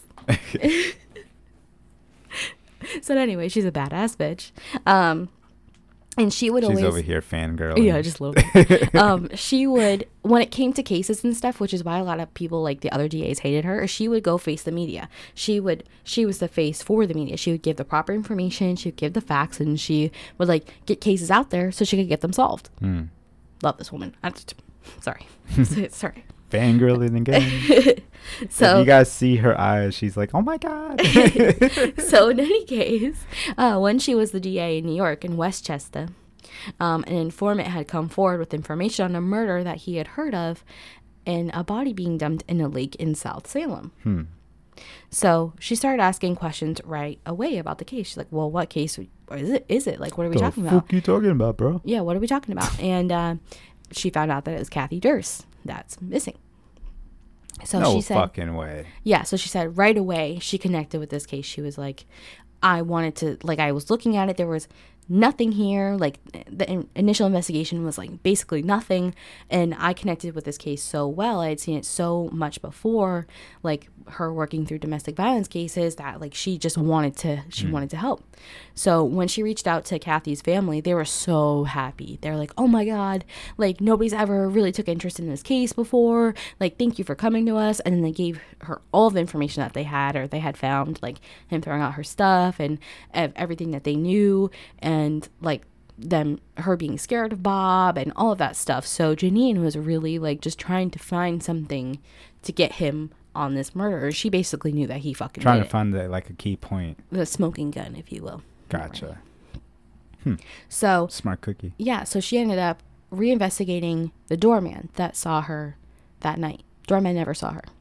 So anyway, she's a badass bitch. And she would always... She's over here fangirling. Yeah, just a little bit. She would, when it came to cases and stuff, which is why a lot of people, like the other DAs, hated her, she would go face the media. She was the face for the media. She would give the proper information. She would give the facts, and she would, like, get cases out there so she could get them solved. Love this woman. Sorry. Sorry. Fangirling again. So if you guys see her eyes, she's like, oh my God. So in any case, when she was the DA in New York in Westchester, an informant had come forward with information on a murder that he had heard of and a body being dumped in a lake in South Salem. So she started asking questions right away about the case. She's like, well, what case is it? Like, what are we talking about? What the fuck you talking about, bro? Yeah, what are we talking about? And she found out that it was Kathy Durst that's missing. So no she said, fucking way. Yeah, so she said right away she connected with this case. She was like, I wanted to, like, I was looking at it. There was nothing here. Like, the initial investigation was, like, basically nothing. And I connected with this case so well. I had seen it so much before, like, her working through domestic violence cases that, like, she just wanted to help. So when she reached out to Kathy's family, they were so happy. They're like, oh my God, like, nobody's ever really took interest in this case before. Like, thank you for coming to us. And then they gave her all the information that they had or they had found, like him throwing out her stuff and everything that they knew, and like her being scared of Bob and all of that stuff. So Janine was really like just trying to find something to get him on this murder. She basically knew that he fucking trying did to find like a key point, the smoking gun, if you will. Gotcha. So smart cookie. Yeah, so she ended up reinvestigating the doorman that saw her that night. Doorman never saw her.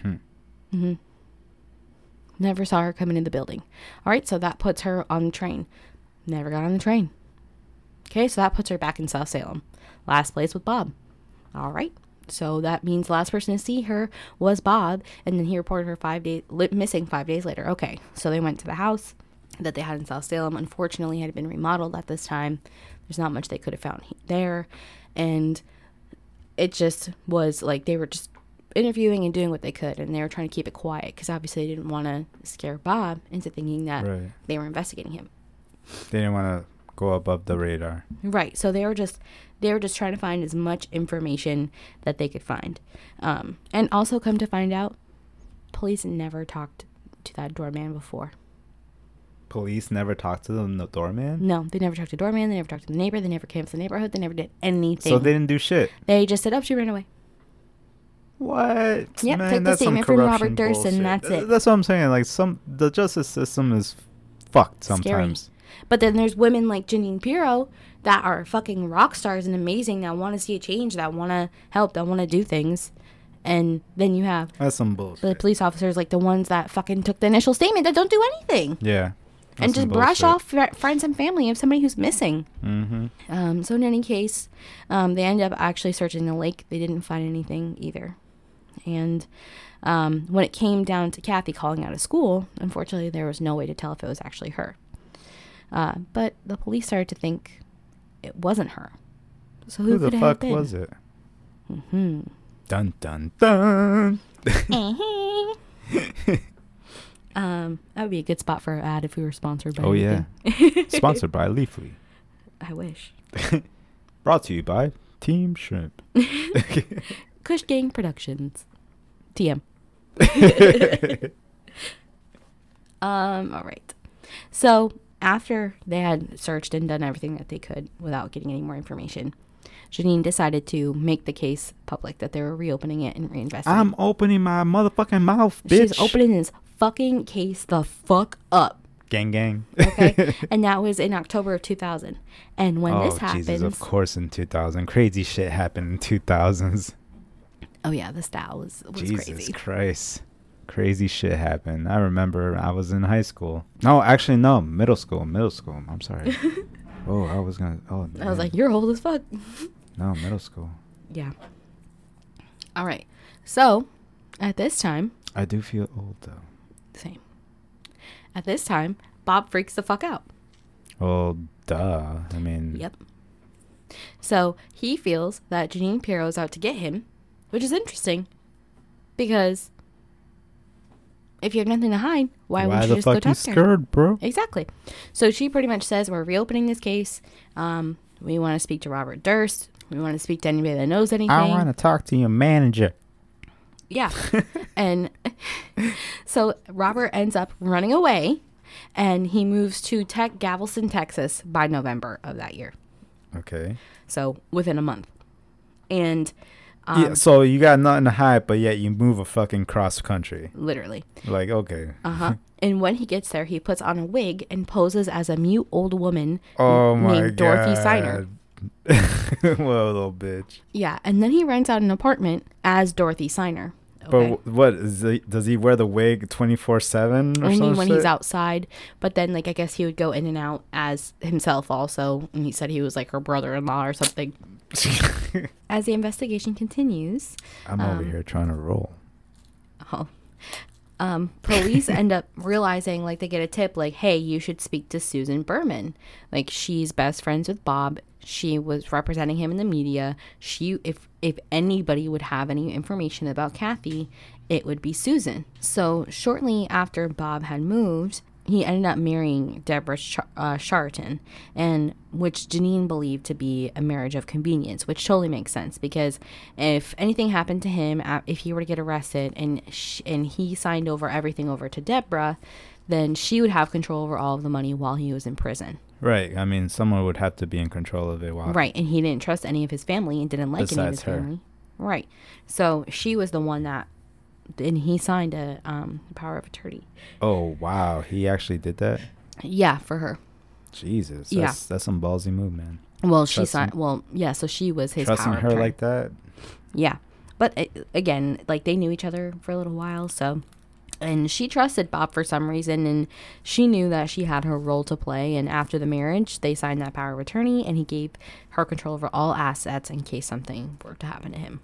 Never saw her coming in the building. All right, so that puts her on the train. Never got on the train. Okay, so that puts her back in South Salem. Last place with Bob. All right, so that means the last person to see her was Bob, and then he reported her missing 5 days later. Okay, so they went to the house that they had in South Salem. Unfortunately, it had been remodeled at this time. There's not much they could have found there, and it just was like they were just interviewing and doing what they could, and they were trying to keep it quiet because obviously they didn't want to scare Bob into thinking that they were investigating him. They didn't want to go above the radar. Right. So they were just trying to find as much information that they could find. And also come to find out, police never talked to that doorman before. Police never talked to the doorman? No, they never talked to the doorman. They never talked to the neighbor. They never came to the neighborhood. They never did anything. So they didn't do shit? They just said, oh, she ran away. What? Yep, Man, took the statement from Robert Durst, bullshit. and that's it. That's what I'm saying. Like, the justice system is fucked sometimes. Scary. But then there's women like Janine Pirro that are fucking rock stars and amazing, that want to see a change, that want to help, that want to do things. And then you have that's some bullshit. The police officers, like the ones that fucking took the initial statement, that don't do anything. Yeah. And just brush off friends and family of somebody who's missing. So in any case, they ended up actually searching the lake. They didn't find anything either. And when it came down to Kathy calling out of school, unfortunately, there was no way to tell if it was actually her. But the police started to think it wasn't her. So who could it have been? Who the fuck was it? Dun, dun, dun. That would be a good spot for an ad if we were sponsored by anything. Yeah. Sponsored by Leafly. I wish. Brought to you by Team Shrimp. Kush Gang Productions. TM. All right. So after they had searched and done everything that they could without getting any more information, Janine decided to make the case public, that they were reopening it and reinvestigating. I'm opening my motherfucking mouth, bitch. She's opening this fucking case the fuck up. Gang, gang. Okay. And that was in October of 2000. And when this happens... Jesus, of course in 2000. Crazy shit happened in 2000s. Oh, yeah. The style was Jesus crazy. Jesus Christ. Crazy shit happened. I remember I was in high school. No, actually, no. Middle school. I'm sorry. I was going to... Oh, I was like, you're old as fuck. No, middle school. Yeah. All right. So, at this time... I do feel old, though. Same. At this time, Bob freaks the fuck out. Well, duh. I mean... Yep. So, he feels that Janine Pirro's out to get him, which is interesting, because if you have nothing to hide, why wouldn't you just go talk to her? Why the fuck you scared, bro? Exactly. So, she pretty much says, we're reopening this case. We want to speak to Robert Durst. We want to speak to anybody that knows anything. I want to talk to your manager. Yeah. And so Robert ends up running away, and he moves to Galveston, Texas by November of that year. Okay. So within a month. And Yeah, so you got nothing to hide, but yet you move a fucking cross country. Literally. Like, okay. And when he gets there, he puts on a wig and poses as a mute old woman named Dorothy Siner. Well, little bitch. Yeah, and then he rents out an apartment as Dorothy Siner. Okay. But what does he wear the wig 24/7 or only when shit? He's outside, but then like I guess he would go in and out as himself also, and he said he was like her brother-in-law or something. As the investigation continues, I'm over here trying to roll. Police end up realizing, like, they get a tip like, hey, you should speak to Susan Berman. Like, she's best friends with Bob. She was representing him in the media. If anybody would have any information about Kathy, it would be Susan. So shortly after Bob had moved, he ended up marrying Deborah Charlton, and which Janine believed to be a marriage of convenience, which totally makes sense, because if anything happened to him, if he were to get arrested and he signed over everything over to Deborah, then she would have control over all of the money while he was in prison. Right. I mean, someone would have to be in control of it. Right, and he didn't trust any of his family and didn't like any of his family. Right. So she was the one that, and he signed a power of attorney. Oh, wow. He actually did that? Yeah, for her. Jesus. That's some ballsy move, man. Well, she signed. Well, yeah, so she was his trusting power her of attorney. like that? Yeah. But again, like, they knew each other for a little while, so. And she trusted Bob for some reason, and she knew that she had her role to play. And after the marriage, they signed that power of attorney, and he gave her control over all assets in case something were to happen to him.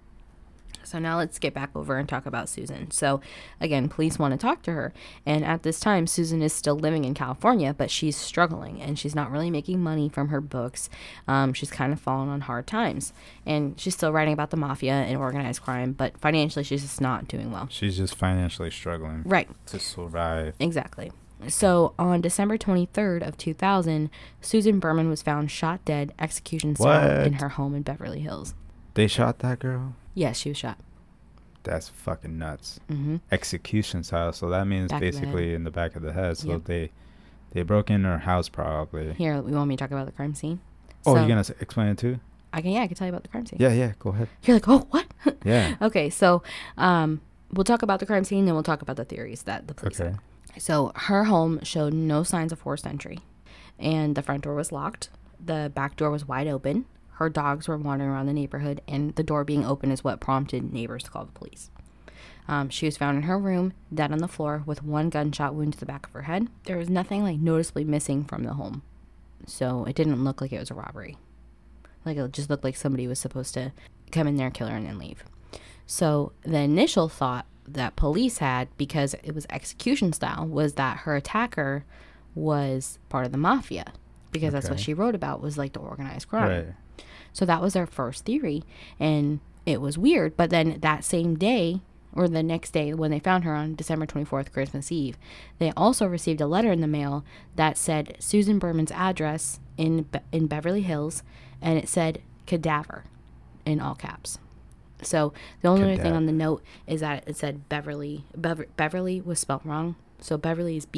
So now let's get back over and talk about Susan. So again, police want to talk to her. And at this time, Susan is still living in California, but she's struggling and she's not really making money from her books. She's kind of fallen on hard times. And she's still writing about the mafia and organized crime, but financially she's just not doing well. She's just financially struggling. Right. To survive. Exactly. So on December 23rd of 2000, Susan Berman was found shot dead, execution style, in her home in Beverly Hills. They shot that girl? Yes, she was shot. That's fucking nuts. Mm-hmm. Execution style. So that means basically in the back of the head. So they broke in her house probably. Here, you want me to talk about the crime scene? Oh, you're going to explain it too? I can tell you about the crime scene. Yeah, go ahead. You're like, oh, what? Yeah. Okay, so we'll talk about the crime scene, then we'll talk about the theories that the police had. So her home showed no signs of forced entry, and the front door was locked. The back door was wide open. Her dogs were wandering around the neighborhood, and the door being open is what prompted neighbors to call the police. She was found in her room, dead on the floor, with one gunshot wound to the back of her head. There was nothing like noticeably missing from the home, so it didn't look like it was a robbery. Like, it just looked like somebody was supposed to come in there, kill her, and then leave. So the initial thought that police had, because it was execution style, was that her attacker was part of the mafia, because that's what she wrote about, was like the organized crime. Right. So that was their first theory, and it was weird. But then that same day, or the next day, when they found her on December 24th, Christmas Eve, they also received a letter in the mail that said Susan Berman's address in Beverly Hills, and it said cadaver in all caps. So the only other thing on the note is that it said Beverly. Beverly was spelled wrong. So Beverly is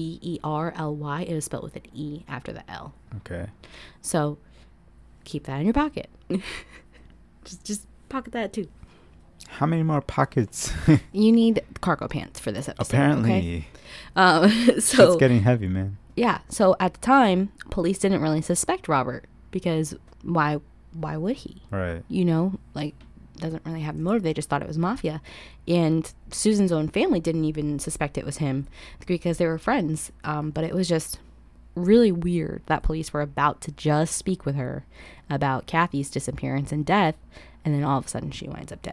Beverly. It was spelled with an E after the L. Okay. So keep that in your pocket. just pocket that too. How many more pockets? You need cargo pants for this episode. Apparently. Okay? So it's getting heavy, man. Yeah. So at the time, police didn't really suspect Robert, because why would he? Right. You know, like, doesn't really have a motive. They just thought it was mafia. And Susan's own family didn't even suspect it was him, because they were friends. But it was just really weird that police were about to just speak with her about Kathy's disappearance and death, and then all of a sudden she winds up dead.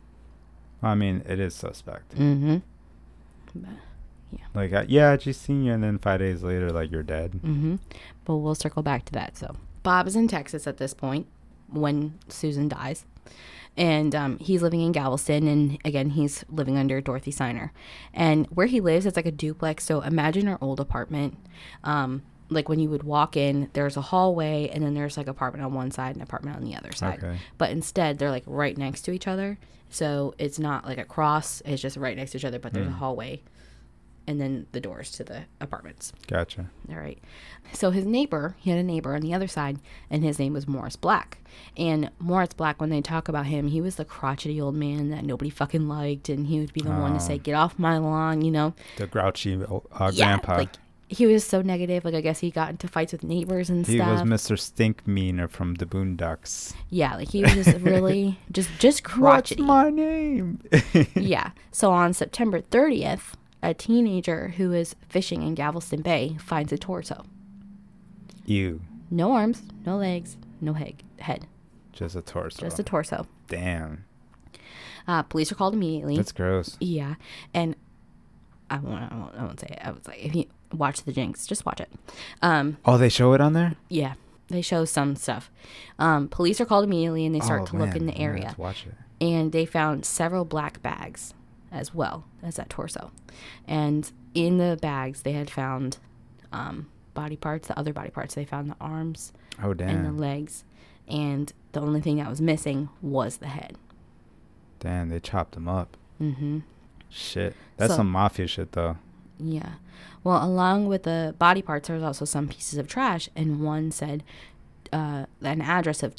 I mean, it is suspect. Mm-hmm. But, yeah. Like, I just seen you, and then 5 days later, like, you're dead. Mm-hmm. But we'll circle back to that. So Bob is in Texas at this point when Susan dies. And he's living in Galveston, and again, he's living under Dorothy Siner. And where he lives, it's like a duplex. So imagine our old apartment. Like, when you would walk in, there's a hallway, and then there's like apartment on one side and apartment on the other side. Okay. But instead, they're like right next to each other. So it's not like a cross. It's just right next to each other, but there's a hallway and then the doors to the apartments. Gotcha. All right. So his neighbor, he had a neighbor on the other side, and his name was Morris Black. And Morris Black, when they talk about him, he was the crotchety old man that nobody fucking liked, and he would be the one to say, "Get off my lawn," you know. The grouchy grandpa. Like, he was so negative. Like, I guess he got into fights with neighbors and He stuff. was Mr. Stinkmeaner from the Boondocks. Yeah, like he was just really just crotchety. What's my name? Yeah. So on September 30th, a teenager who is fishing in Galveston Bay finds a torso. Ew. No arms, no legs, no head. Just a torso. Just a torso. Damn. Police are called immediately. That's gross. Yeah. And I won't say it. I was like, if you watch the Jinx, just watch it. Oh, they show it on there? Yeah. They show some stuff. Police are called immediately, and they start to look in the area. Let's watch it. And they found several black bags as well as that torso. And in the bags, they had found body parts, the other body parts. They found the arms Oh, damn. and the legs. And the only thing that was missing was the head. Damn, they chopped him up. Mm-hmm. Shit. That's So- some mafia shit, though. Yeah. Well, along with the body parts, there was also some pieces of trash. And one said an address of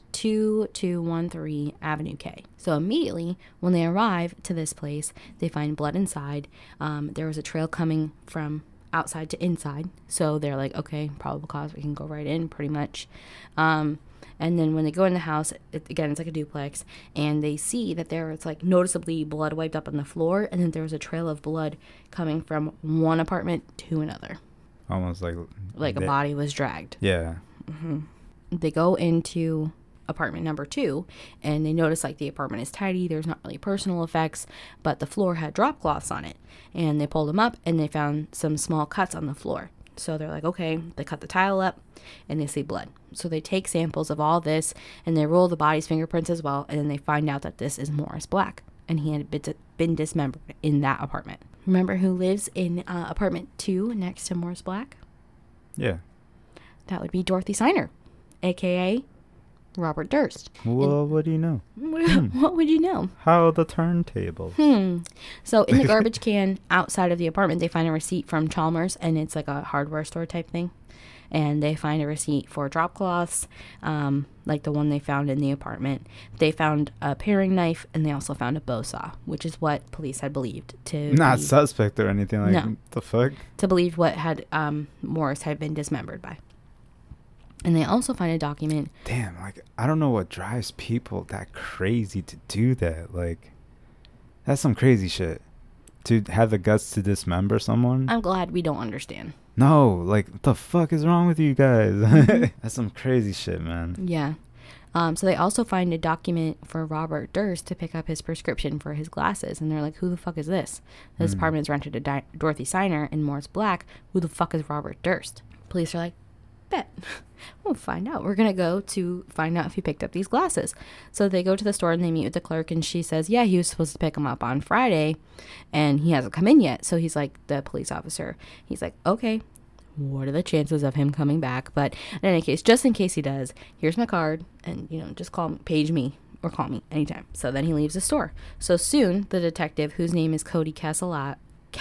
2213 Avenue K. So immediately when they arrive to this place, they find blood inside. There was a trail coming from outside to inside. So they're like, okay, probable cause. We can go right in pretty much. And then when they go in the house, again, it's like a duplex, and they see that there was like noticeably blood wiped up on the floor, and then there was a trail of blood coming from one apartment to another. Almost like Like a body was dragged. Yeah. They go into apartment number 2, and they notice like the apartment is tidy. There's not really personal effects, but the floor had drop cloths on it. And they pulled them up, and they found some small cuts on the floor. So they're like, okay, they cut the tile up, and they see blood. So they take samples of all this, and they roll the body's fingerprints as well, and then they find out that this is Morris Black, and he had been dismembered in that apartment. Remember who lives in apartment 2 next to Morris Black? Yeah. That would be Dorothy Siner, a.k.a. Robert Durst. Well, what do you know? What would you know? How the turntables. So in the garbage can outside of the apartment, they find a receipt from Chalmers, and it's like a hardware store type thing. And they find a receipt for drop cloths, like the one they found in the apartment. They found a paring knife, and they also found a bow saw, which is what police had believed to Not be, suspect or anything like No. the fuck. to believe what had Morris had been dismembered by. And they also find a document. Damn, like I don't know what drives people that crazy to do that. Like that's some crazy shit. To have the guts to dismember someone? I'm glad we don't understand. No, like what the fuck is wrong with you guys? That's some crazy shit, man. Yeah. So they also find a document for Robert Durst to pick up his prescription for his glasses. And they're like, who the fuck is this? This apartment is rented to Dorothy Siner and Morris Black. Who the fuck is Robert Durst? Police are like, bet. We'll find out. We're going to go to find out if he picked up these glasses. So they go to the store and they meet with the clerk. And she says, yeah, he was supposed to pick them up on Friday. And he hasn't come in yet. So he's like, the police officer. He's like, okay. What are the chances of him coming back? But in any case, just in case he does, here's my card, and just page me or call me anytime. So then he leaves the store. So soon, the detective, whose name is Cody Casalas.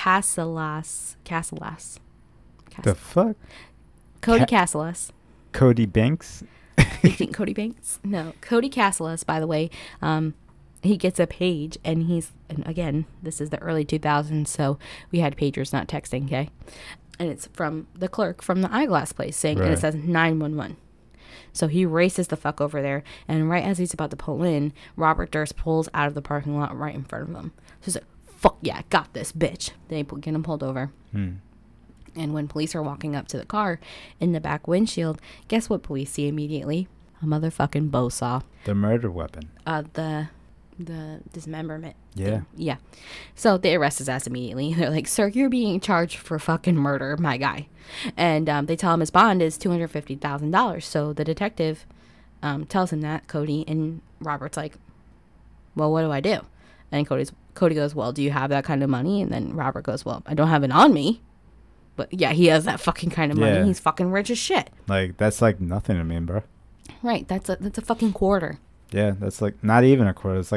The fuck? Cody Casalas. Cody Banks? You think Cody Banks? No, Cody Casalas. By the way, he gets a page, and and again, this is the early 2000s, so we had pagers, not texting. Okay. And it's from the clerk from the eyeglass place saying, and it says 911. So he races the fuck over there. And right as he's about to pull in, Robert Durst pulls out of the parking lot right in front of him. So he's like, fuck yeah, got this, bitch. They get him pulled over. And when police are walking up to the car in the back windshield, guess what police see immediately? A motherfucking bow saw. The murder weapon. The dismemberment. Yeah. thing. Yeah. So they arrest his ass immediately. They're like, sir, you're being charged for fucking murder, my guy. And they tell him his bond is $250,000. So the detective tells him that, Cody, and Robert's like, well, what do I do? And Cody goes, well, do you have that kind of money? And then Robert goes, well, I don't have it on me. But yeah, he has that fucking kind of money. Yeah. He's fucking rich as shit. Like that's like nothing to me, bro. Right. That's a fucking quarter. Yeah, that's like not even a quarter. It's like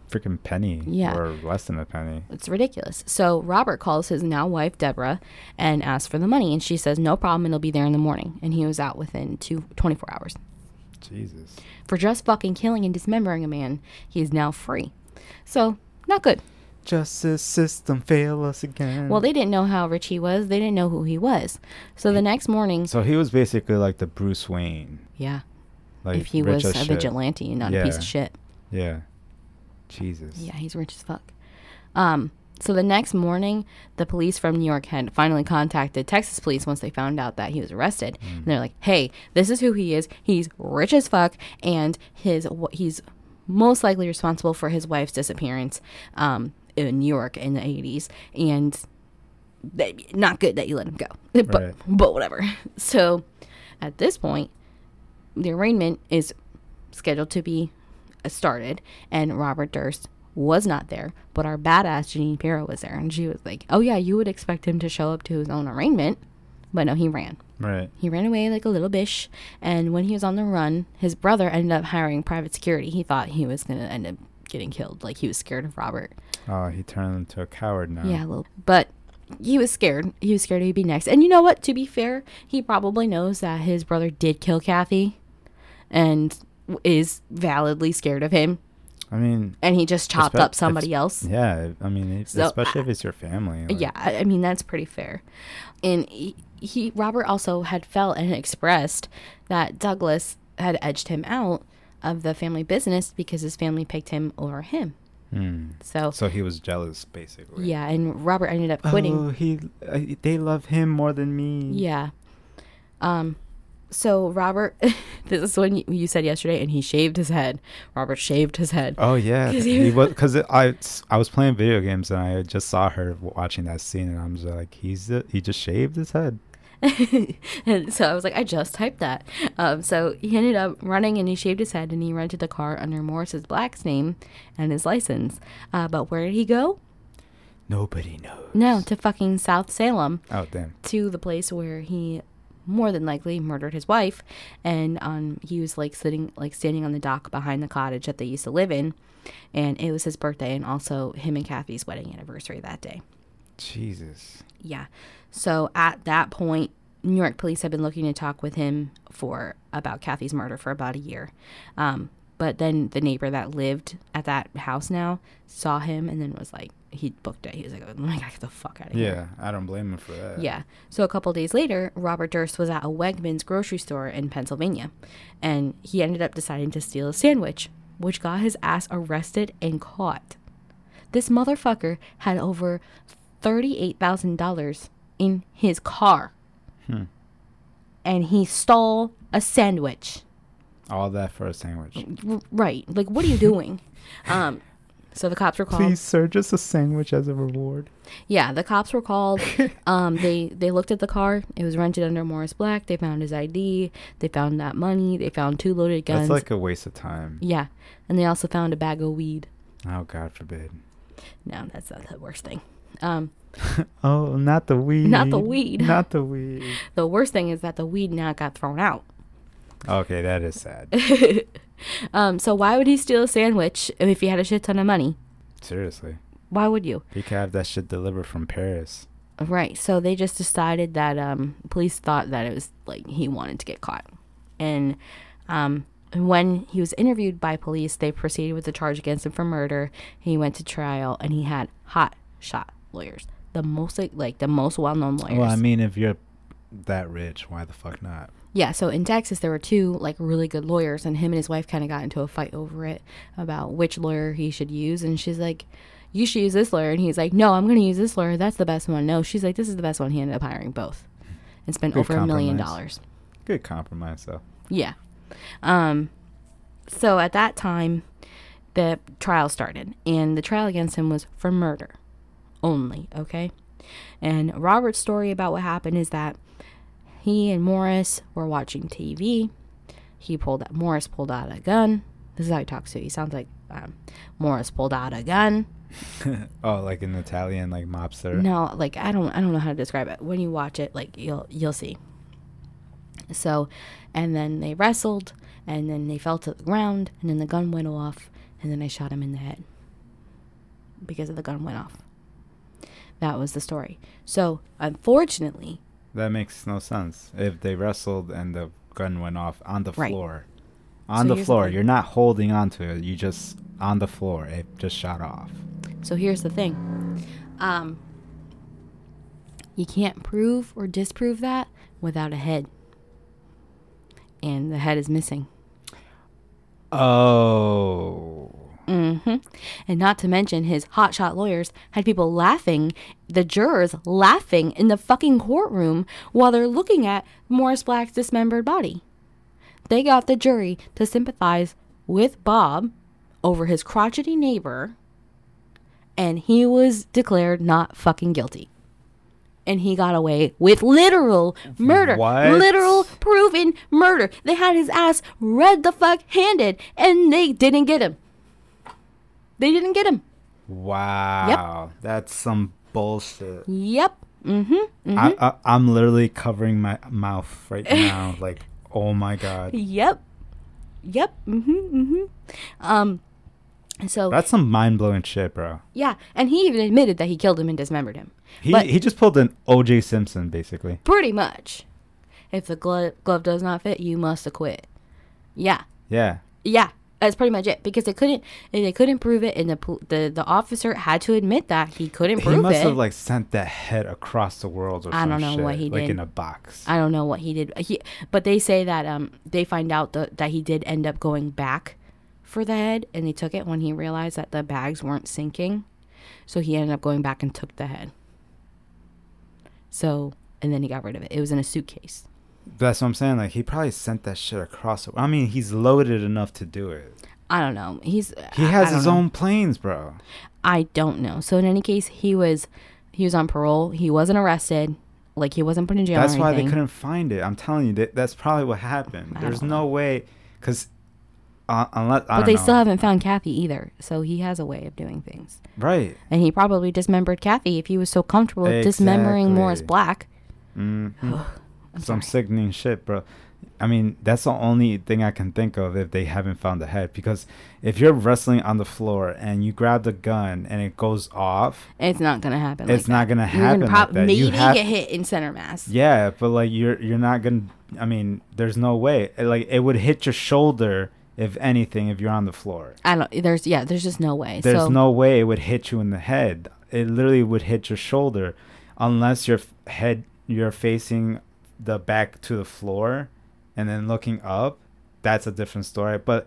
freaking penny. Yeah. Or less than a penny. It's ridiculous. So Robert calls his now wife, Deborah, and asks for the money. And she says, no problem, it'll be there in the morning. And he was out within 24 hours. Jesus. For just fucking killing and dismembering a man, he is now free. So, not good. Justice system fail us again. Well, they didn't know how rich he was. They didn't know who he was. So the next morning... So he was basically like the Bruce Wayne. Yeah. Like, if he was a vigilante and not a piece of shit. Yeah. Jesus. Yeah, he's rich as fuck. So the next morning, the police from New York had finally contacted Texas police once they found out that he was arrested. And they're like, hey, this is who he is. He's rich as fuck, and he's most likely responsible for his wife's disappearance in New York in the 80s. And not good that you let him go. But whatever. So at this point, the arraignment is scheduled to be started, and Robert Durst was not there, but our badass Janine Pirro was there, and she was like, oh yeah, you would expect him to show up to his own arraignment, but no, he ran. Right. He ran away like a little bish, and when he was on the run, his brother ended up hiring private security. He thought he was going to end up getting killed, like he was scared of Robert. Oh, he turned into a coward now. Yeah, a little, but he was scared. He was scared he'd be next. And you know what? To be fair, he probably knows that his brother did kill Kathy, and is validly scared of him. I mean, and he just chopped up somebody else. Yeah, I mean, especially if it's your family. Like, yeah, I mean, that's pretty fair. And Robert also had felt and expressed that Douglas had edged him out of the family business because his family picked him over him. So he was jealous, basically. Yeah, and Robert ended up quitting. Oh, they love him more than me. Yeah. So Robert, this is when you said yesterday, and he shaved his head. Robert shaved his head. Oh yeah, because I was playing video games and I just saw her watching that scene, and I'm just like, he just shaved his head. And so I was like, I just typed that. So he ended up running, and he shaved his head, and he rented the car under Morris's Black's name and his license. But where did he go? Nobody knows. No, to fucking South Salem. Oh damn. To the place where he more than likely murdered his wife, and he was standing on the dock behind the cottage that they used to live in, and it was his birthday and also him and Kathy's wedding anniversary that day. Jesus. Yeah. So at that point, New York police had been looking to talk with him about Kathy's murder for about a year. But then the neighbor that lived at that house now saw him and then was like, he booked it. He was like, oh my God, get the fuck out of here. Yeah, I don't blame him for that. Yeah. So a couple days later, Robert Durst was at a Wegmans grocery store in Pennsylvania, and he ended up deciding to steal a sandwich, which got his ass arrested and caught. This motherfucker had over $38,000 in his car. And he stole a sandwich. All that for a sandwich. Right. Like, what are you doing? So the cops were called. Please, sir, just a sandwich as a reward. Yeah, the cops were called. They looked at the car. It was rented under Morris Black. They found his ID. They found that money. They found 2 loaded guns. That's like a waste of time. Yeah. And they also found a bag of weed. Oh, God forbid. No, that's not the worst thing. Oh, not the weed. Not the weed. Not the weed. The worst thing is that the weed now got thrown out. Okay, that is sad. So why would he steal a sandwich if he had a shit ton of money? Seriously. Why would you? He could have that shit delivered from Paris. Right. So they just decided that police thought that it was like he wanted to get caught. And when he was interviewed by police, they proceeded with the charge against him for murder. He went to trial, and he had hot shot lawyers. The most well-known lawyers. Well, I mean, if you're that rich, why the fuck not? Yeah, so in Texas, there were 2 really good lawyers, and him and his wife kind of got into a fight over it about which lawyer he should use. And she's like, you should use this lawyer. And he's like, no, I'm going to use this lawyer. That's the best one. No, she's like, this is the best one. He ended up hiring both and spent over $1 million. Good compromise, though. Yeah. So at that time, the trial started, and the trial against him was for murder only, okay? And Robert's story about what happened is that he and Morris were watching TV. Morris pulled out a gun. This is how he talks to you. He sounds like Morris pulled out a gun. Oh, like an Italian mobster? No, I don't know how to describe it. When you watch it, you'll see. So, and then they wrestled, and then they fell to the ground, and then the gun went off, and then I shot him in the head. because the gun went off. That was the story. So, unfortunately... That makes no sense. If they wrestled and the gun went off on the Right. floor. On So the here's the floor. thing. You're not holding onto it. You just... On the floor. It just shot off. So here's the thing. You can't prove or disprove that without a head. And the head is missing. Oh. Mm-hmm. And not to mention his hotshot lawyers had people laughing, the jurors laughing in the fucking courtroom while they're looking at Morris Black's dismembered body. They got the jury to sympathize with Bob over his crotchety neighbor, and he was declared not fucking guilty. And he got away with literal murder. What? Literal proven murder. They had his ass red the fuck handed, and they didn't get him. They didn't get him. Wow. That's some bullshit. Yep. Mm-hmm. I'm literally covering my mouth right now. Like, oh my God. Yep. So That's some mind-blowing shit, bro. yeah, and he even admitted that he killed him and dismembered him. But He just pulled an O.J. Simpson, basically. pretty much, if the glove does not fit, you must acquit. Yeah. Yeah. That's pretty much it, because they couldn't prove it, and the officer had to admit that he couldn't prove it. He must have like sent that head across the world or I some don't know shit, what he like did. in a box. I don't know what he did. But they say that they find out that he did end up going back for the head, and they took it when he realized that the bags weren't sinking. So he ended up going back and took the head. So, and then he got rid of it. It was in a suitcase. That's what I'm saying. Like, he probably sent that shit across. I mean, he's loaded enough to do it. I don't know. He I has don't his know. own planes, bro. I don't know. So in any case, he was on parole. He wasn't arrested. Like, he wasn't put in jail. That's or why they anything. couldn't find it. I'm telling you, that's probably what happened. I There's don't no way, because unless I But don't they know. still haven't found Kathy either. So he has a way of doing things. Right. And he probably dismembered Kathy if he was so comfortable dismembering Morris Black. Mm-hmm. I'm Some sorry. sickening shit, bro. I mean, that's the only thing I can think of if they haven't found the head. Because if you're wrestling on the floor and you grab the gun and it goes off, It's not gonna happen. It's like not that. gonna You're happen like that. Maybe You have- get hit in center mass. yeah, but like you're not gonna. I mean, there's no way. Like, it would hit your shoulder if anything if you're on the floor. I don't. There's just no way. There's so no way it would hit you in the head. It literally would hit your shoulder, unless you're facing the back to the floor, and then looking up. That's a different story. But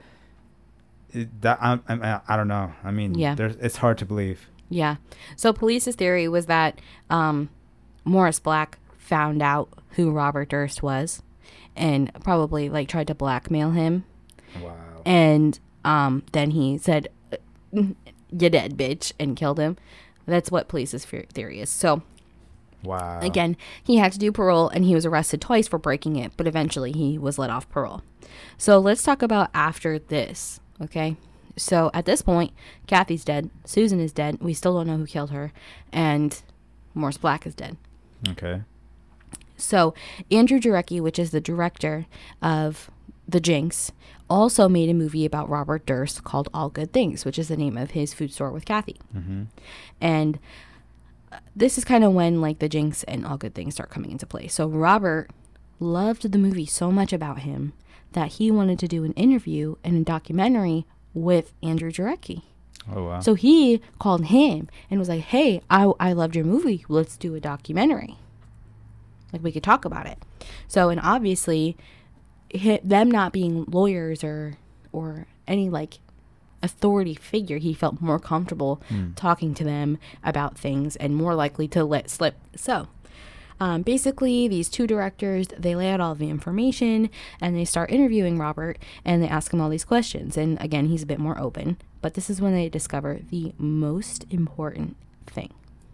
I don't know. I mean, Yeah. it's hard to believe. Yeah. So police's theory was that Morris Black found out who Robert Durst was, and probably like tried to blackmail him. Wow. And then he said, "You dead, bitch," and killed him. That's what police's theory is. So Wow. again, he had to do parole, and he was arrested twice for breaking it, but eventually he was let off parole. So let's talk about after this, okay? So at this point, Kathy's dead, Susan is dead, we still don't know who killed her, and Morris Black is dead. Okay. So Andrew Jarecki, which is the director of The Jinx, also made a movie about Robert Durst called All Good Things, which is the name of his food store with Kathy. Mm-hmm. And this is kind of when like The Jinx and All Good Things start coming into play. So Robert loved the movie so much about him that he wanted to do an interview and a documentary with Andrew Jarecki. Oh wow. So he called him and was like, "Hey, I loved your movie. Let's do a documentary. Like, we could talk about it." So, and obviously, them not being lawyers or any like authority figure, he felt more comfortable talking to them about things and more likely to let slip. So basically, these two directors, they lay out all the information and they start interviewing Robert, and they ask him all these questions. And again, he's a bit more open, but this is when they discover the most important thing.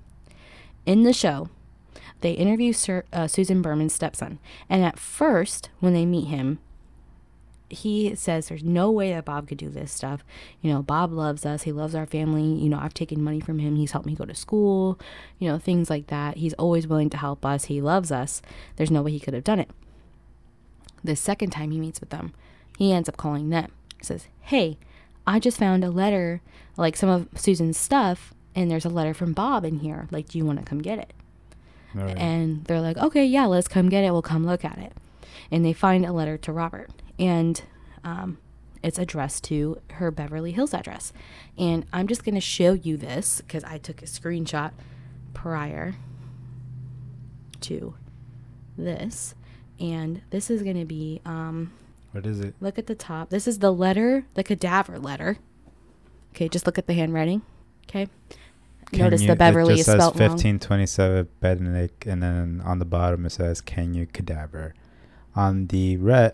In the show, they interview Susan Berman's stepson, and at first, when they meet him, he says there's no way that Bob could do this stuff. You know, Bob loves us. He loves our family. You know, I've taken money from him. He's helped me go to school, you know, things like that. He's always willing to help us. He loves us. There's no way he could have done it. The second time he meets with them, he ends up calling them. He says, "Hey, I just found a letter, like some of Susan's stuff, and there's a letter from Bob in here. Like, do you want to come get it? Right. And they're like, okay, yeah, let's come get it. We'll come look at it. And they find a letter to Robert. And it's addressed to her Beverly Hills address. And I'm just going to show you this because I took a screenshot prior to this. And this is going to be... what is it? look at the top. This is the letter, the cadaver letter. Okay, just look at the handwriting. Okay. Notice the Beverly is spelled wrong. 1527 Benedict, and then on the bottom it says "Can you cadaver?" On the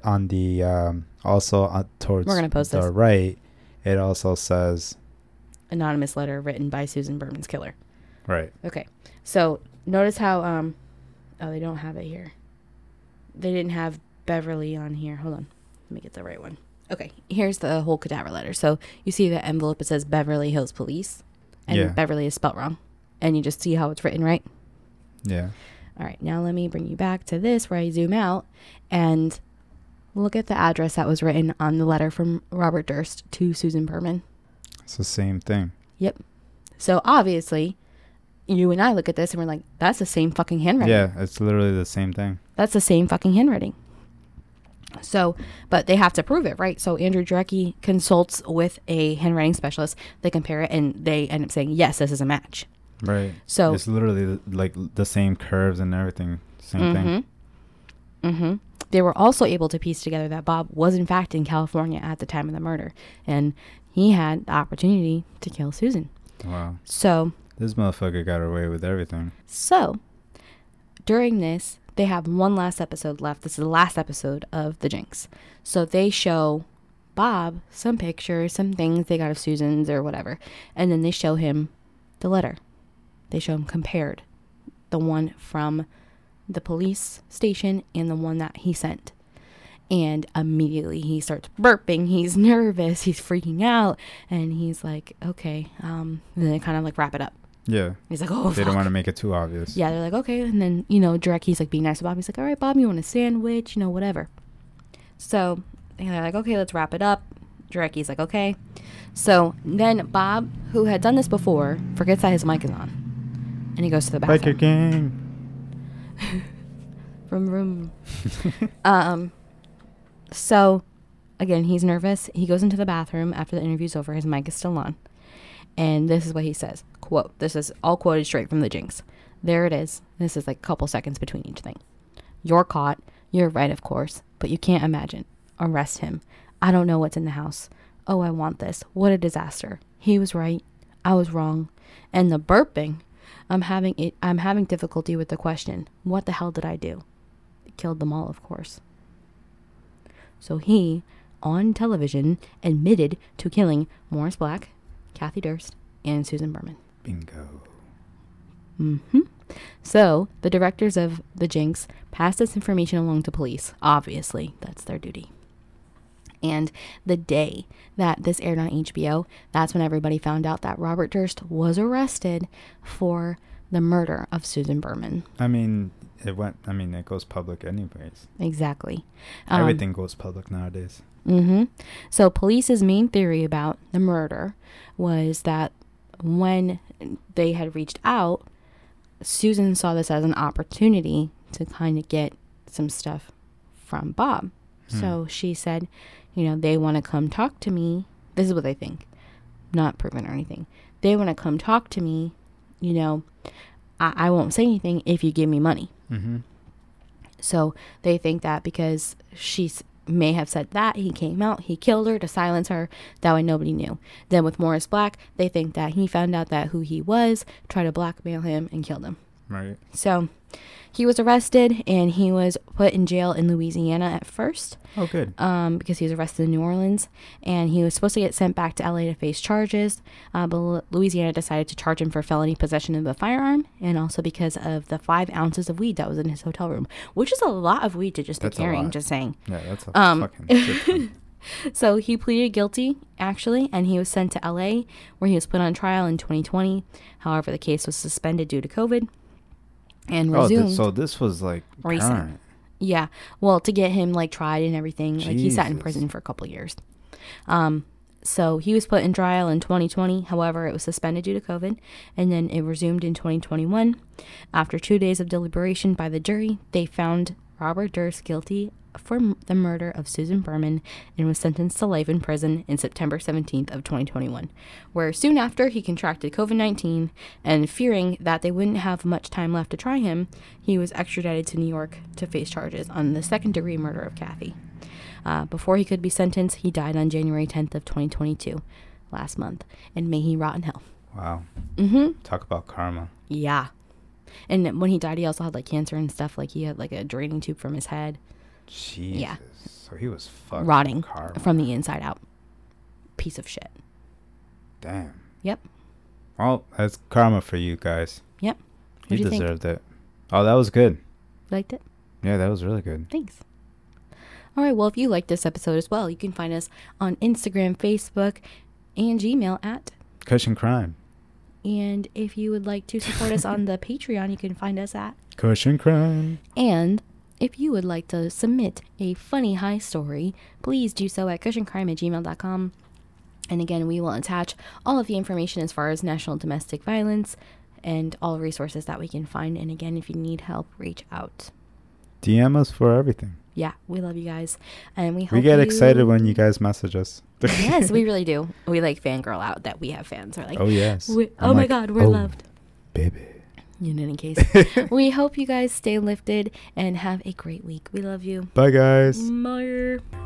also towards We're gonna post the this. right, it also says Anonymous letter written by Susan Berman's killer. right. Okay, so notice how oh, they don't have it here. They didn't have Beverly on here. Hold on, let me get the right one. Okay, here's the whole cadaver letter. So you see the envelope. It says Beverly Hills Police, and Yeah. Beverly is spelled wrong, and you just see how it's written, right? Yeah. All right, now let me bring you back to this where I zoom out and look at the address that was written on the letter from Robert Durst to Susan Berman. It's the same thing. Yep. So obviously, you and I look at this and we're like, that's the same fucking handwriting. Yeah, it's literally the same thing. That's the same fucking handwriting. So, but they have to prove it, right? So Andrew Jarecki consults with a handwriting specialist. They compare it and they end up saying, yes, this is a match. Right. So it's literally like the same curves and everything. Same thing. Mm-hmm. They were also able to piece together that Bob was in fact in California at the time of the murder, and he had the opportunity to kill Susan. Wow. So This motherfucker got away with everything. During this, they have one last episode left. This is the last episode of The Jinx. So they show Bob some pictures, some things they got of Susan's or whatever, and then they show him the letter. They show him compared, the one from the police station and the one that he sent. And immediately he starts burping. He's nervous. He's freaking out. And he's like, okay. And then they kind of like wrap it up. Yeah. He's like, oh, They don't want to make it too obvious. yeah, they're like, okay. And then, Jarecki's like being nice to Bob. He's like, all right, Bob, you want a sandwich? Whatever. So they're like, okay, let's wrap it up. Jarecki's like, okay. So then Bob, who had done this before, forgets that his mic is on. And he goes to the bathroom. Biker gang. Vroom, vroom. So, again, he's nervous. He goes into the bathroom after the interview's over. His mic is still on. And this is what he says. Quote, this is all quoted straight from The Jinx. There it is. This is like a couple seconds between each thing. You're caught. You're right, of course. But you can't imagine. Arrest him. I don't know what's in the house. Oh, I want this. What a disaster. He was right. I was wrong. And the burping. I'm having difficulty with the question. What the hell did I do? Killed them all, of course. So he, on television, admitted to killing Morris Black, Kathy Durst, and Susan Berman. Bingo. Mm-hmm. So the directors of The Jinx passed this information along to police. Obviously, that's their duty. And the day that this aired on HBO, that's when everybody found out that Robert Durst was arrested for the murder of Susan Berman. I mean, it goes public anyways. Exactly. Everything goes public nowadays. Mm-hmm. So police's main theory about the murder was that when they had reached out, Susan saw this as an opportunity to kind of get some stuff from Bob. So she said, they want to come talk to me. This is what they think. Not proven or anything. They want to come talk to me. I won't say anything if you give me money. Mm-hmm. So they think that because she may have said that, he came out, he killed her to silence her. That way nobody knew. Then with Morris Black, they think that he found out that who he was, tried to blackmail him, and killed him. Right. So he was arrested and he was put in jail in Louisiana at first. Oh, good. Because he was arrested in New Orleans, and he was supposed to get sent back to LA to face charges. But Louisiana decided to charge him for felony possession of a firearm, and also because of the 5 ounces of weed that was in his hotel room, which is a lot of weed to just be carrying. Just saying. Yeah, that's a fucking shit ton. So he pleaded guilty, actually, and he was sent to LA, where he was put on trial in 2020. However, the case was suspended due to COVID and resumed. So this was like recent. current. Yeah. Well, to get him tried and everything. Jesus. He sat in prison for a couple of years. So he was put in trial in 2020. However, it was suspended due to COVID, and then it resumed in 2021. After 2 days of deliberation by the jury, they found Robert Durst guilty for the murder of Susan Berman and was sentenced to life in prison in September 17th of 2021, where soon after he contracted COVID-19, and fearing that they wouldn't have much time left to try him, he was extradited to New York to face charges on the second-degree murder of Kathy. Before he could be sentenced, he died on January 10th of 2022, last month, and may he rot in hell. Wow. Mm-hmm. Talk about karma. Yeah. And when he died, he also had like cancer and stuff. Like he had like a draining tube from his head. Jesus. Yeah. So he was fucking Rotting karma. from the inside out. Piece of shit. Damn. Yep. Well, that's karma for you guys. Yep. You What'd you think? deserved it. Oh, that was good. Liked it? Yeah, that was really good. Thanks. All right. Well, if you liked this episode as well, you can find us on Instagram, Facebook, and Gmail at. Cushion Crime. And if you would like to support us on the Patreon, you can find us at. Cushion Crime. And if you would like to submit a funny high story, please do so at cushioncrime@gmail.com. And again, we will attach all of the information as far as national domestic violence and all resources that we can find. And again, if you need help, reach out. DM us for everything. Yeah, we love you guys. And we hope We get excited when you guys message us. Yes, we really do. We like fangirl out that we have fans. We're like, oh, yes. Oh my God, we're loved. Baby. In any case, we hope you guys stay lifted and have a great week. We love you. Bye, guys. Bye.